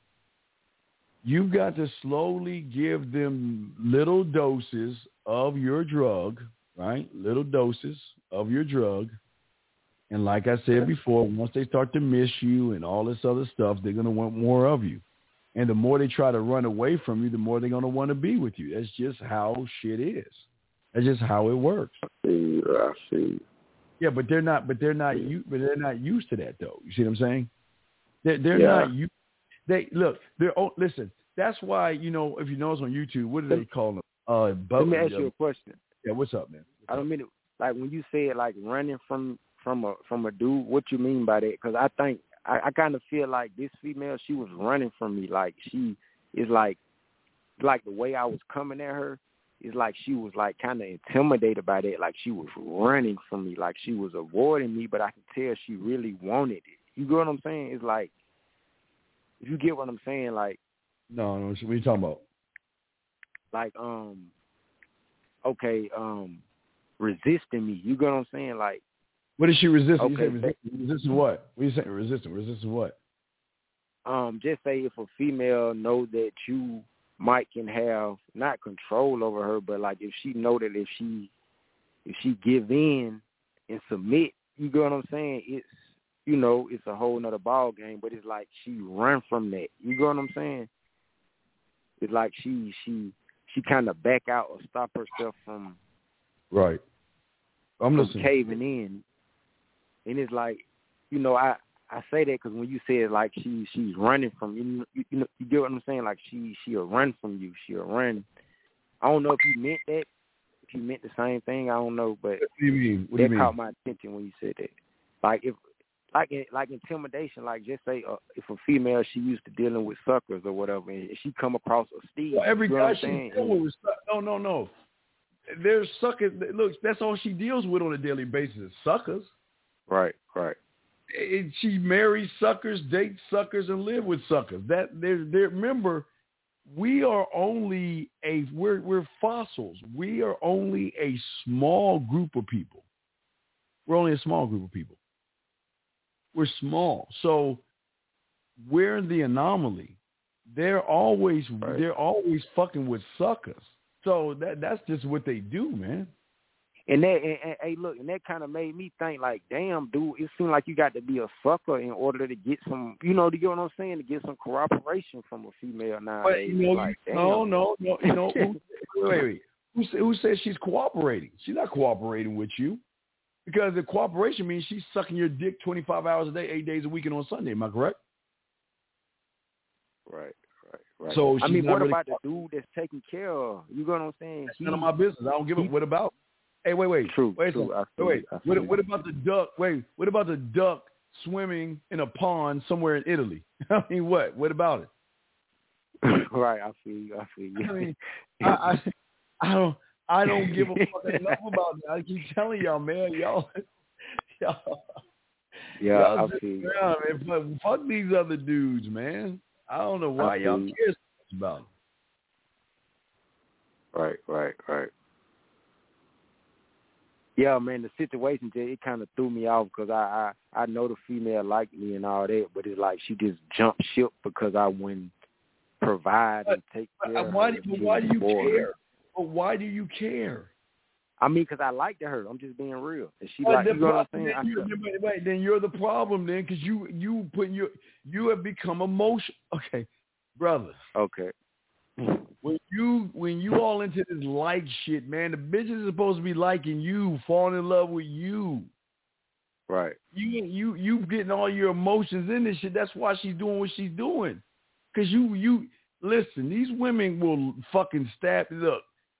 You've got to slowly give them little doses of your drug, right? Little doses of your drug. And like I said before, once they start to miss you and all this other stuff, they're going to want more of you. And the more they try to run away from you, the more they're going to want to be with you. That's just how shit is. That's just how it works. I see. I see. Yeah, but they're not. But they're not. You. But they're not used to that, though. You see what I'm saying? They're, they're yeah. not. You. They look. They're. Oh, listen. That's why you know. If you notice on YouTube, what do they call them? Uh, Let me ask you a question. Yeah. What's up, man? What's I don't up? mean it, like when you say like running from from a from a dude. What you mean by that? Because I think I, I kind of feel like this female, she was running from me. Like she is like like the way I was coming at her. It's like she was like kind of intimidated by that. Like she was running from me. Like she was avoiding me, but I could tell she really wanted it. You get what I'm saying? It's like, if you get what I'm saying, like. No, no. What are you talking about? Like, um, okay, um, resisting me. You get what I'm saying? Like. What is she resisting? Okay, you say resisting, resisting what? What are you saying? Resisting? Resisting what? Um, just say if a female know that you might can have not control over her, but like if she know that if she if she give in and submit, you get what I'm saying? It's you know it's a whole nother ball game. But it's like she run from that. You get what I'm saying? It's like she she she kind of back out or stop herself from right. I'm from listening. Caving in, and it's like you know I. I say that because when you said like she she's running from you, you, you know, you get what I'm saying? Like she she'll run from you, she'll run. I don't know if you meant that, if you meant the same thing. I don't know, but what do you mean? What that do you caught mean? my attention when you said that. Like if like like intimidation, like just say uh, if a female she used to dealing with suckers or whatever, and she come across a Steve. Well, every you know guy what I'm saying? she's dealing with, no, no, no. There's suckers. Look, that's all she deals with on a daily basis. Is suckers. Right, right. It, she marries suckers, dates suckers, and live with suckers. That they're, they're, remember, we are only a we're we're fossils. We are only a small group of people. We're only a small group of people. We're small, so we're the anomaly. They're always right. they're always fucking with suckers. So that that's just what they do, man. And that, and, and, hey, look, and that kind of made me think, like, damn, dude, it seemed like you got to be a sucker in order to get some, you know, to get what I'm saying, to get some cooperation from a female nowadays. But, you know, like, no, no, no, you know, who, wait, wait, who, who says she's cooperating? She's not cooperating with you, because the cooperation means she's sucking your dick twenty-five hours a day, eight days a week, and on Sunday. Am I correct? Right. Right, right. So I mean, what really about the dude that's taking care of? You know what I'm saying? That's he, none of my business. I don't give a what about. Hey, wait, wait. True, wait, true. wait, wait. What, what about the duck? Wait, what about the duck swimming in a pond somewhere in Italy? I mean, what? What about it? Right, I feel you. I feel you. I mean, I, I, I don't, I don't give a fuck enough about that. I keep telling y'all, man, y'all, y'all. Yeah, y'all I feel you. Around, man. Fuck, fuck these other dudes, man. I don't know why y'all care so much about them. Right, right, right. Yeah, man, the situation, it kind of threw me off because I, I, I know the female liked me and all that, but it's like she just jumped ship because I wouldn't provide but, and take but, care of why her. Do, but why do you care? But why do you care? I mean, because I liked her. I'm just being real. And she well, like, you know what I'm saying? Then, you, wait, then you're the problem then because you, you, put your, you have become emotional. Okay, brother. Okay. When you when you all into this like shit, man, the bitches are supposed to be liking you, falling in love with you. Right. You you you getting all your emotions in this shit. That's why she's doing what she's doing. Cause you you listen, these women will fucking stab. Look,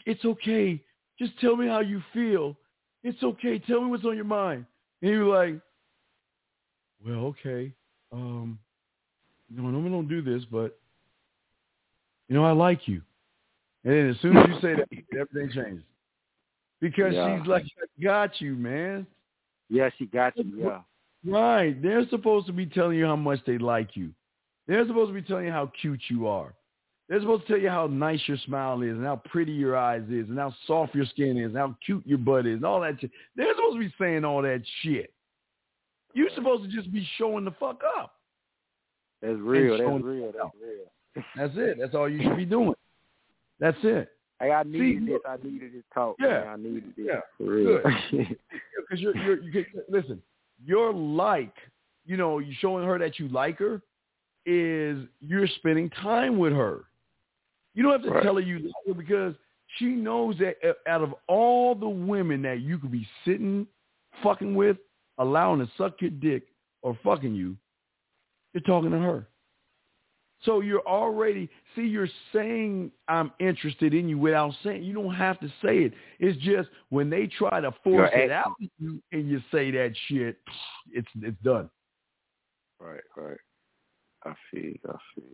it's okay. Just tell me how you feel. It's okay. Tell me what's on your mind. And you're like, well, okay. Um, you know, normally don't do this, but, you know, I like you. And then as soon as you say that, everything changes. Because yeah. she's like, I got you, man. Yeah, she got you, yeah. Right. They're supposed to be telling you how much they like you. They're supposed to be telling you how cute you are. They're supposed to tell you how nice your smile is and how pretty your eyes is and how soft your skin is and how cute your butt is and all that shit. They're supposed to be saying all that shit. You're supposed to just be showing the fuck up. That's real. That's real. That's real. That's it. That's all you should be doing. That's it. Hey, I needed See, this. I needed this talk. Yeah. Man. I needed this. Yeah. For real. Because you're, you're, you get, listen, your like, you know, you showing her that you like her is you're spending time with her. You don't have to right. tell her you like her because she knows that out of all the women that you could be sitting fucking with, allowing to suck your dick or fucking you, you're talking to her. So you're already, see, you're saying I'm interested in you without saying, you don't have to say it. It's just when they try to force you're it out of you and you say that shit, it's it's done. Right, right. I feel, I feel.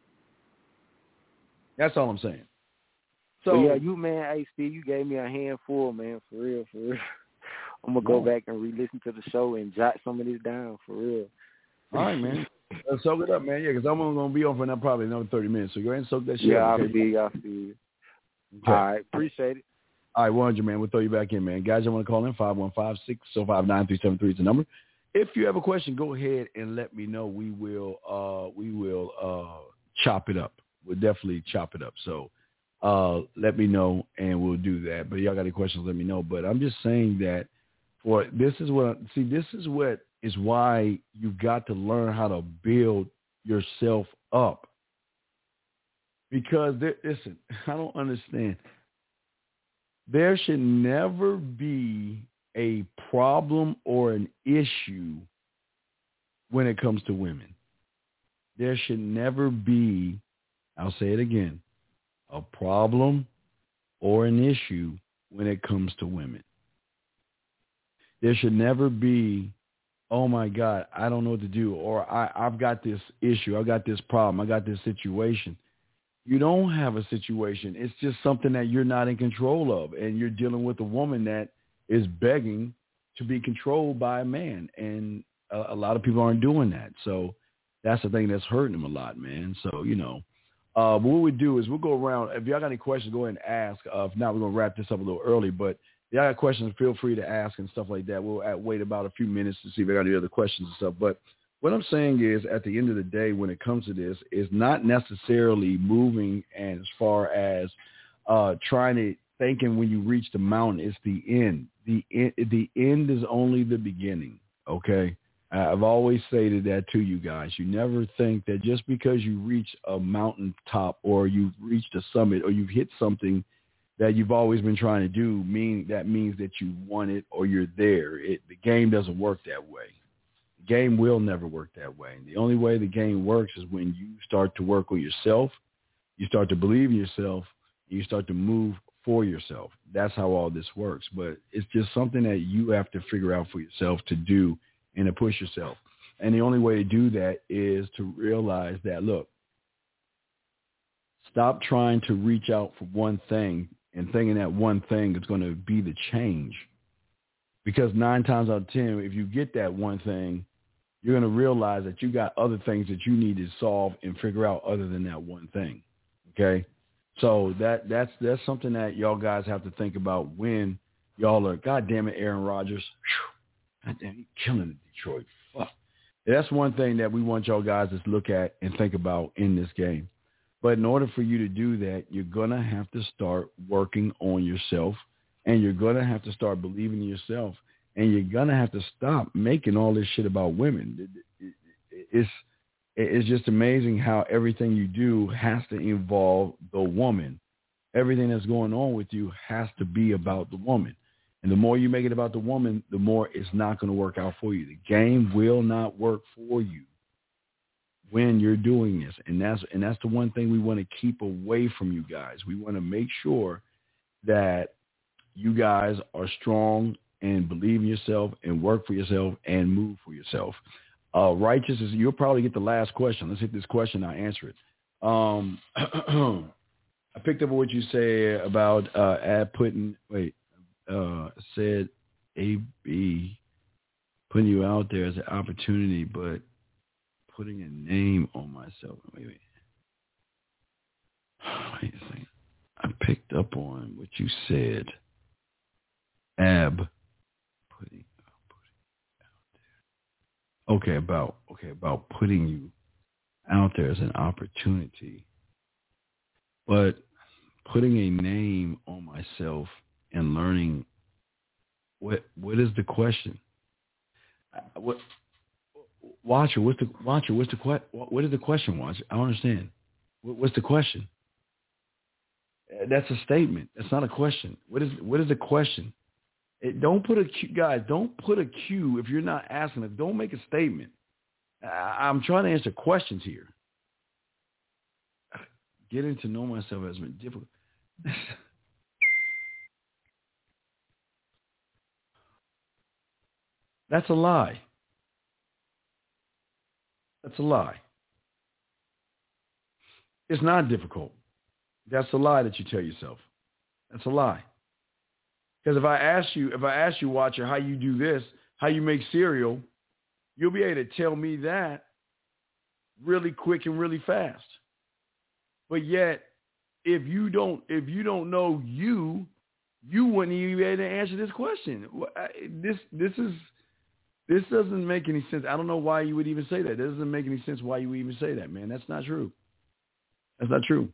That's all I'm saying. So but yeah, you man, hey Steve, you gave me a handful, man, for real, for real. I'm gonna go yeah. back and re-listen to the show and jot some of this down, for real. All right, man. Let's soak it up, man. Yeah, because I'm only gonna be on for now probably another thirty minutes. So go ahead and soak that shit yeah, up. Yeah, okay? I see. Okay. All right, appreciate it. All right, one hundred, man. We'll throw you back in, man. Guys, I want to call in five one five, six oh five, nine three seven three is the number. If you have a question, go ahead and let me know. We will uh, we will uh, chop it up. We'll definitely chop it up. So uh, let me know, and we'll do that. But y'all got any questions, let me know. But I'm just saying that for this is what see this is what is why you got to learn how to build yourself up. Because there, listen, I don't understand. There should never be a problem or an issue when it comes to women. There should never be, I'll say it again, a problem or an issue when it comes to women. There should never be, oh my God, I don't know what to do, or I, I've got this issue, I've got this problem, I got this situation. You don't have a situation. It's just something that you're not in control of, and you're dealing with a woman that is begging to be controlled by a man, and a, a lot of people aren't doing that. So that's the thing that's hurting them a lot, man. So, you know, uh, but what we do is we'll go around. If y'all got any questions, go ahead and ask. Uh, if not, we're going to wrap this up a little early, but if y'all got questions, feel free to ask and stuff like that. We'll at, wait about a few minutes to see if I got any other questions and stuff. But what I'm saying is, at the end of the day, when it comes to this, is not necessarily moving and as far as uh, trying to thinking when you reach the mountain, it's the end. The end, the end is only the beginning. Okay, I've always stated that to you guys. You never think that just because you reach a mountaintop or you've reached a summit or you've hit something that you've always been trying to do, mean that means that you want it or you're there. It, the game doesn't work that way. The game will never work that way. The only way the game works is when you start to work on yourself, you start to believe in yourself, and you start to move for yourself. That's how all this works. But it's just something that you have to figure out for yourself to do and to push yourself. And the only way to do that is to realize that, look, stop trying to reach out for one thing and thinking that one thing is going to be the change. Because nine times out of ten, if you get that one thing, you're going to realize that you got other things that you need to solve and figure out other than that one thing. Okay? So that that's that's something that y'all guys have to think about when y'all are, God damn it, Aaron Rodgers. Whew, God damn, he's killing it, Detroit. Fuck. That's one thing that we want y'all guys to look at and think about in this game. But in order for you to do that, you're going to have to start working on yourself, and you're going to have to start believing in yourself, and you're going to have to stop making all this shit about women. It's It's just amazing how everything you do has to involve the woman. Everything that's going on with you has to be about the woman. And the more you make it about the woman, the more it's not going to work out for you. The game will not work for you when you're doing this. And that's and that's the one thing we want to keep away from you guys. We want to make sure that you guys are strong and believe in yourself and work for yourself and move for yourself. Uh, righteous is, you'll probably get the last question. Let's hit this question. I'll answer it. Um, I picked up what you said about uh, ad putting, wait, uh, said A B putting you out there as an opportunity, but putting a name on myself. Wait, wait. Wait a second. I picked up on what you said. Ab putting, putting out there. Okay, about okay about putting you out there as an opportunity, but putting a name on myself and learning. What what is the question? What Watcher? What's the Watcher? What's the que- What is the question, Watcher? I don't understand. What, what's the question? That's a statement. That's not a question. What is what is the question? It, don't put a Q, guys. Don't put a Q if you're not asking it. Don't make a statement. I, I'm trying to answer questions here. Getting to know myself has been difficult. That's a lie. That's a lie. It's not difficult. That's a lie that you tell yourself. That's a lie. Because if I ask you, if I ask you, Watcher, how you do this, how you make cereal, you'll be able to tell me that really quick and really fast. But yet, if you don't, if you don't know you, you wouldn't even be able to answer this question. This, this is, this doesn't make any sense. I don't know why you would even say that. It doesn't make any sense why you would even say that, man. That's not true. That's not true.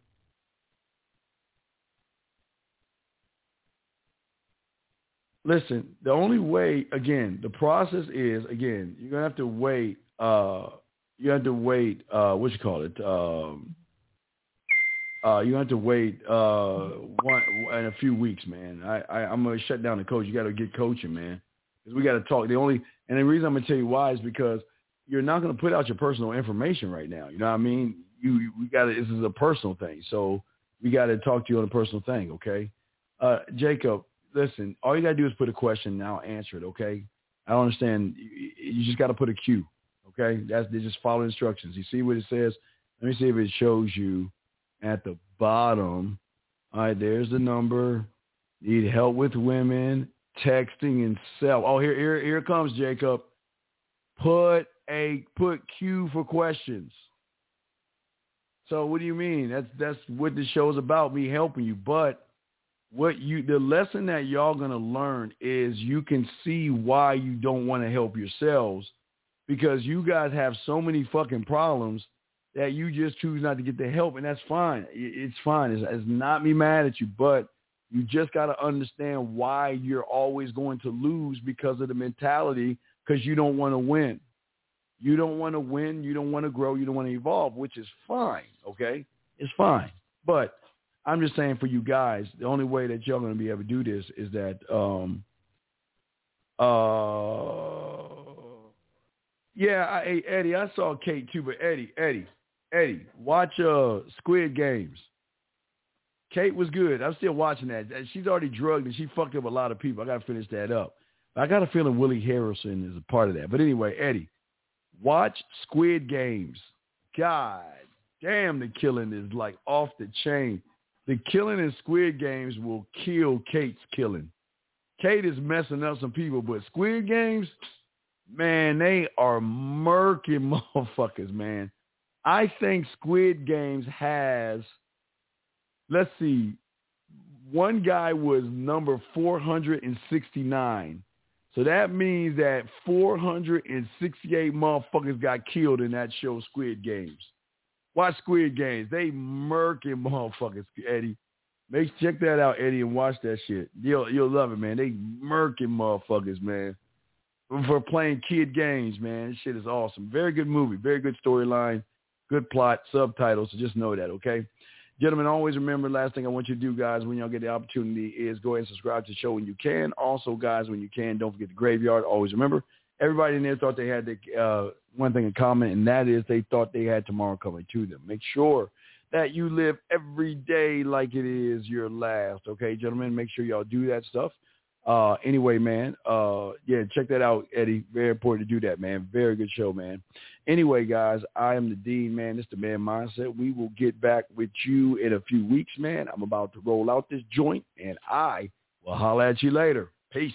Listen, the only way, again, the process is, again, you're going to have to wait, uh, you have to wait, uh, what you call it, um, uh, you have to wait uh, one in a few weeks, man. I, I, I'm going to shut down the coach. You got to get coaching, man, because we got to talk. The only, and the reason I'm going to tell you why is because you're not going to put out your personal information right now. You know what I mean? You, we got to, this is a personal thing. So we got to talk to you on a personal thing, okay? Uh, Jacob, listen, all you got to do is put a question and I'll answer it, okay? I don't understand. You, you just got to put a Q, okay? That's, they just follow instructions. You see what it says? Let me see if it shows you at the bottom. All right, there's the number. Need help with women, texting, and self. Oh, here, here, here it comes, Jacob. Put a, put Q for questions. So what do you mean? That's, that's what this show is about, me helping you. But what you, the lesson that y'all going to learn is you can see why you don't want to help yourselves, because you guys have so many fucking problems that you just choose not to get the help. And that's fine. It's fine. It's, it's not me mad at you, but you just got to understand why you're always going to lose, because of the mentality, because you don't want to win. You don't want to win. You don't want to grow. You don't want to evolve, which is fine. Okay. It's fine. But I'm just saying for you guys, the only way that y'all going to be able to do this is that, um, uh, yeah, I, hey, Eddie, I saw Kate too, but Eddie, Eddie, Eddie, watch uh, Squid Games. Kate was good. I'm still watching that. She's already drugged and she fucked up a lot of people. I got to finish that up. I got a feeling Willie Harrelson is a part of that. But anyway, Eddie, watch Squid Games. God damn, the killing is like off the chain. The killing in Squid Games will kill Kate's killing. Kate is messing up some people, but Squid Games, man, they are murking motherfuckers, man. I think Squid Games has, let's see, one guy was number four hundred sixty-nine. So that means that four hundred sixty-eight motherfuckers got killed in that show, Squid Games. Watch Squid Games. They murking motherfuckers, Eddie. Make check that out, Eddie, and watch that shit. You'll you'll love it, man. They murking motherfuckers, man. For playing kid games, man. This shit is awesome. Very good movie. Very good storyline. Good plot. Subtitles. So just know that, okay? Gentlemen, always remember, last thing I want you to do, guys, when y'all get the opportunity is go ahead and subscribe to the show when you can. Also, guys, when you can, don't forget the graveyard. Always remember, everybody in there thought they had the, uh, one thing in common, and that is they thought they had tomorrow coming to them. Make sure that you live every day like it is your last. Okay, gentlemen, make sure y'all do that stuff. Uh, anyway, man, uh, yeah, check that out, Eddie. Very important to do that, man. Very good show, man. Anyway, guys, I am the Dean, man. This is the Man Mindset. We will get back with you in a few weeks, man. I'm about to roll out this joint, and I will holler at you later. Peace.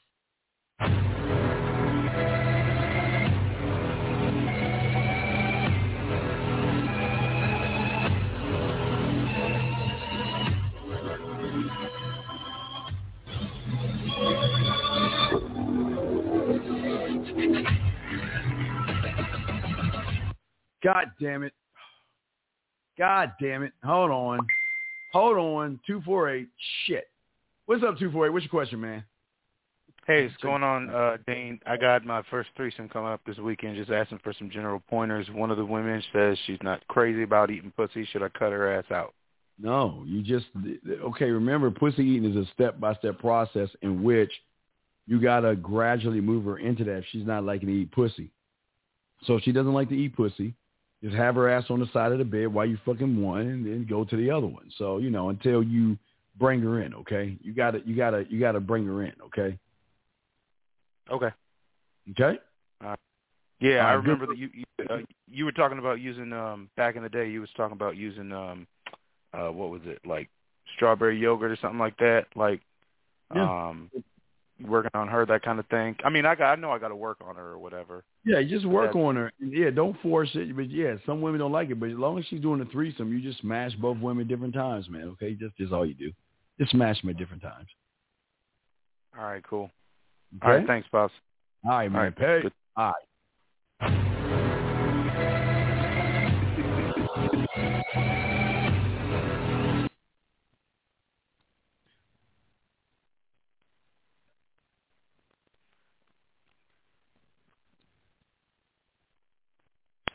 God damn it. God damn it. Hold on. Hold on. two four eight. Shit. What's up, two four eight? What's your question, man? Hey, what's going on, uh, Dane? I got my first threesome coming up this weekend, just asking for some general pointers. One of the women says she's not crazy about eating pussy. Should I cut her ass out? No, you just, okay, remember, pussy eating is a step-by-step process in which you got to gradually move her into that if she's not liking to eat pussy. So if she doesn't like to eat pussy, just have her ass on the side of the bed while you fucking one, and then go to the other one. So, you know, until you bring her in, okay? You gotta, you gotta, you gotta bring her in, okay? Okay. Okay. Uh, yeah, uh, I remember good. that you you, uh, you were talking about using um back in the day. You was talking about using um uh what was it, like strawberry yogurt or something like that, like yeah. um working on her, that kind of thing. I mean, I got I know I got to work on her or whatever. Yeah, just work That's, on her. Yeah, don't force it. But yeah, some women don't like it. But as long as she's doing a threesome, you just smash both women different times, man. Okay, just just all you do. Just smash them at different times. All right, cool. Okay? All right, thanks, boss. All right, man. All right, Pay. good. All right.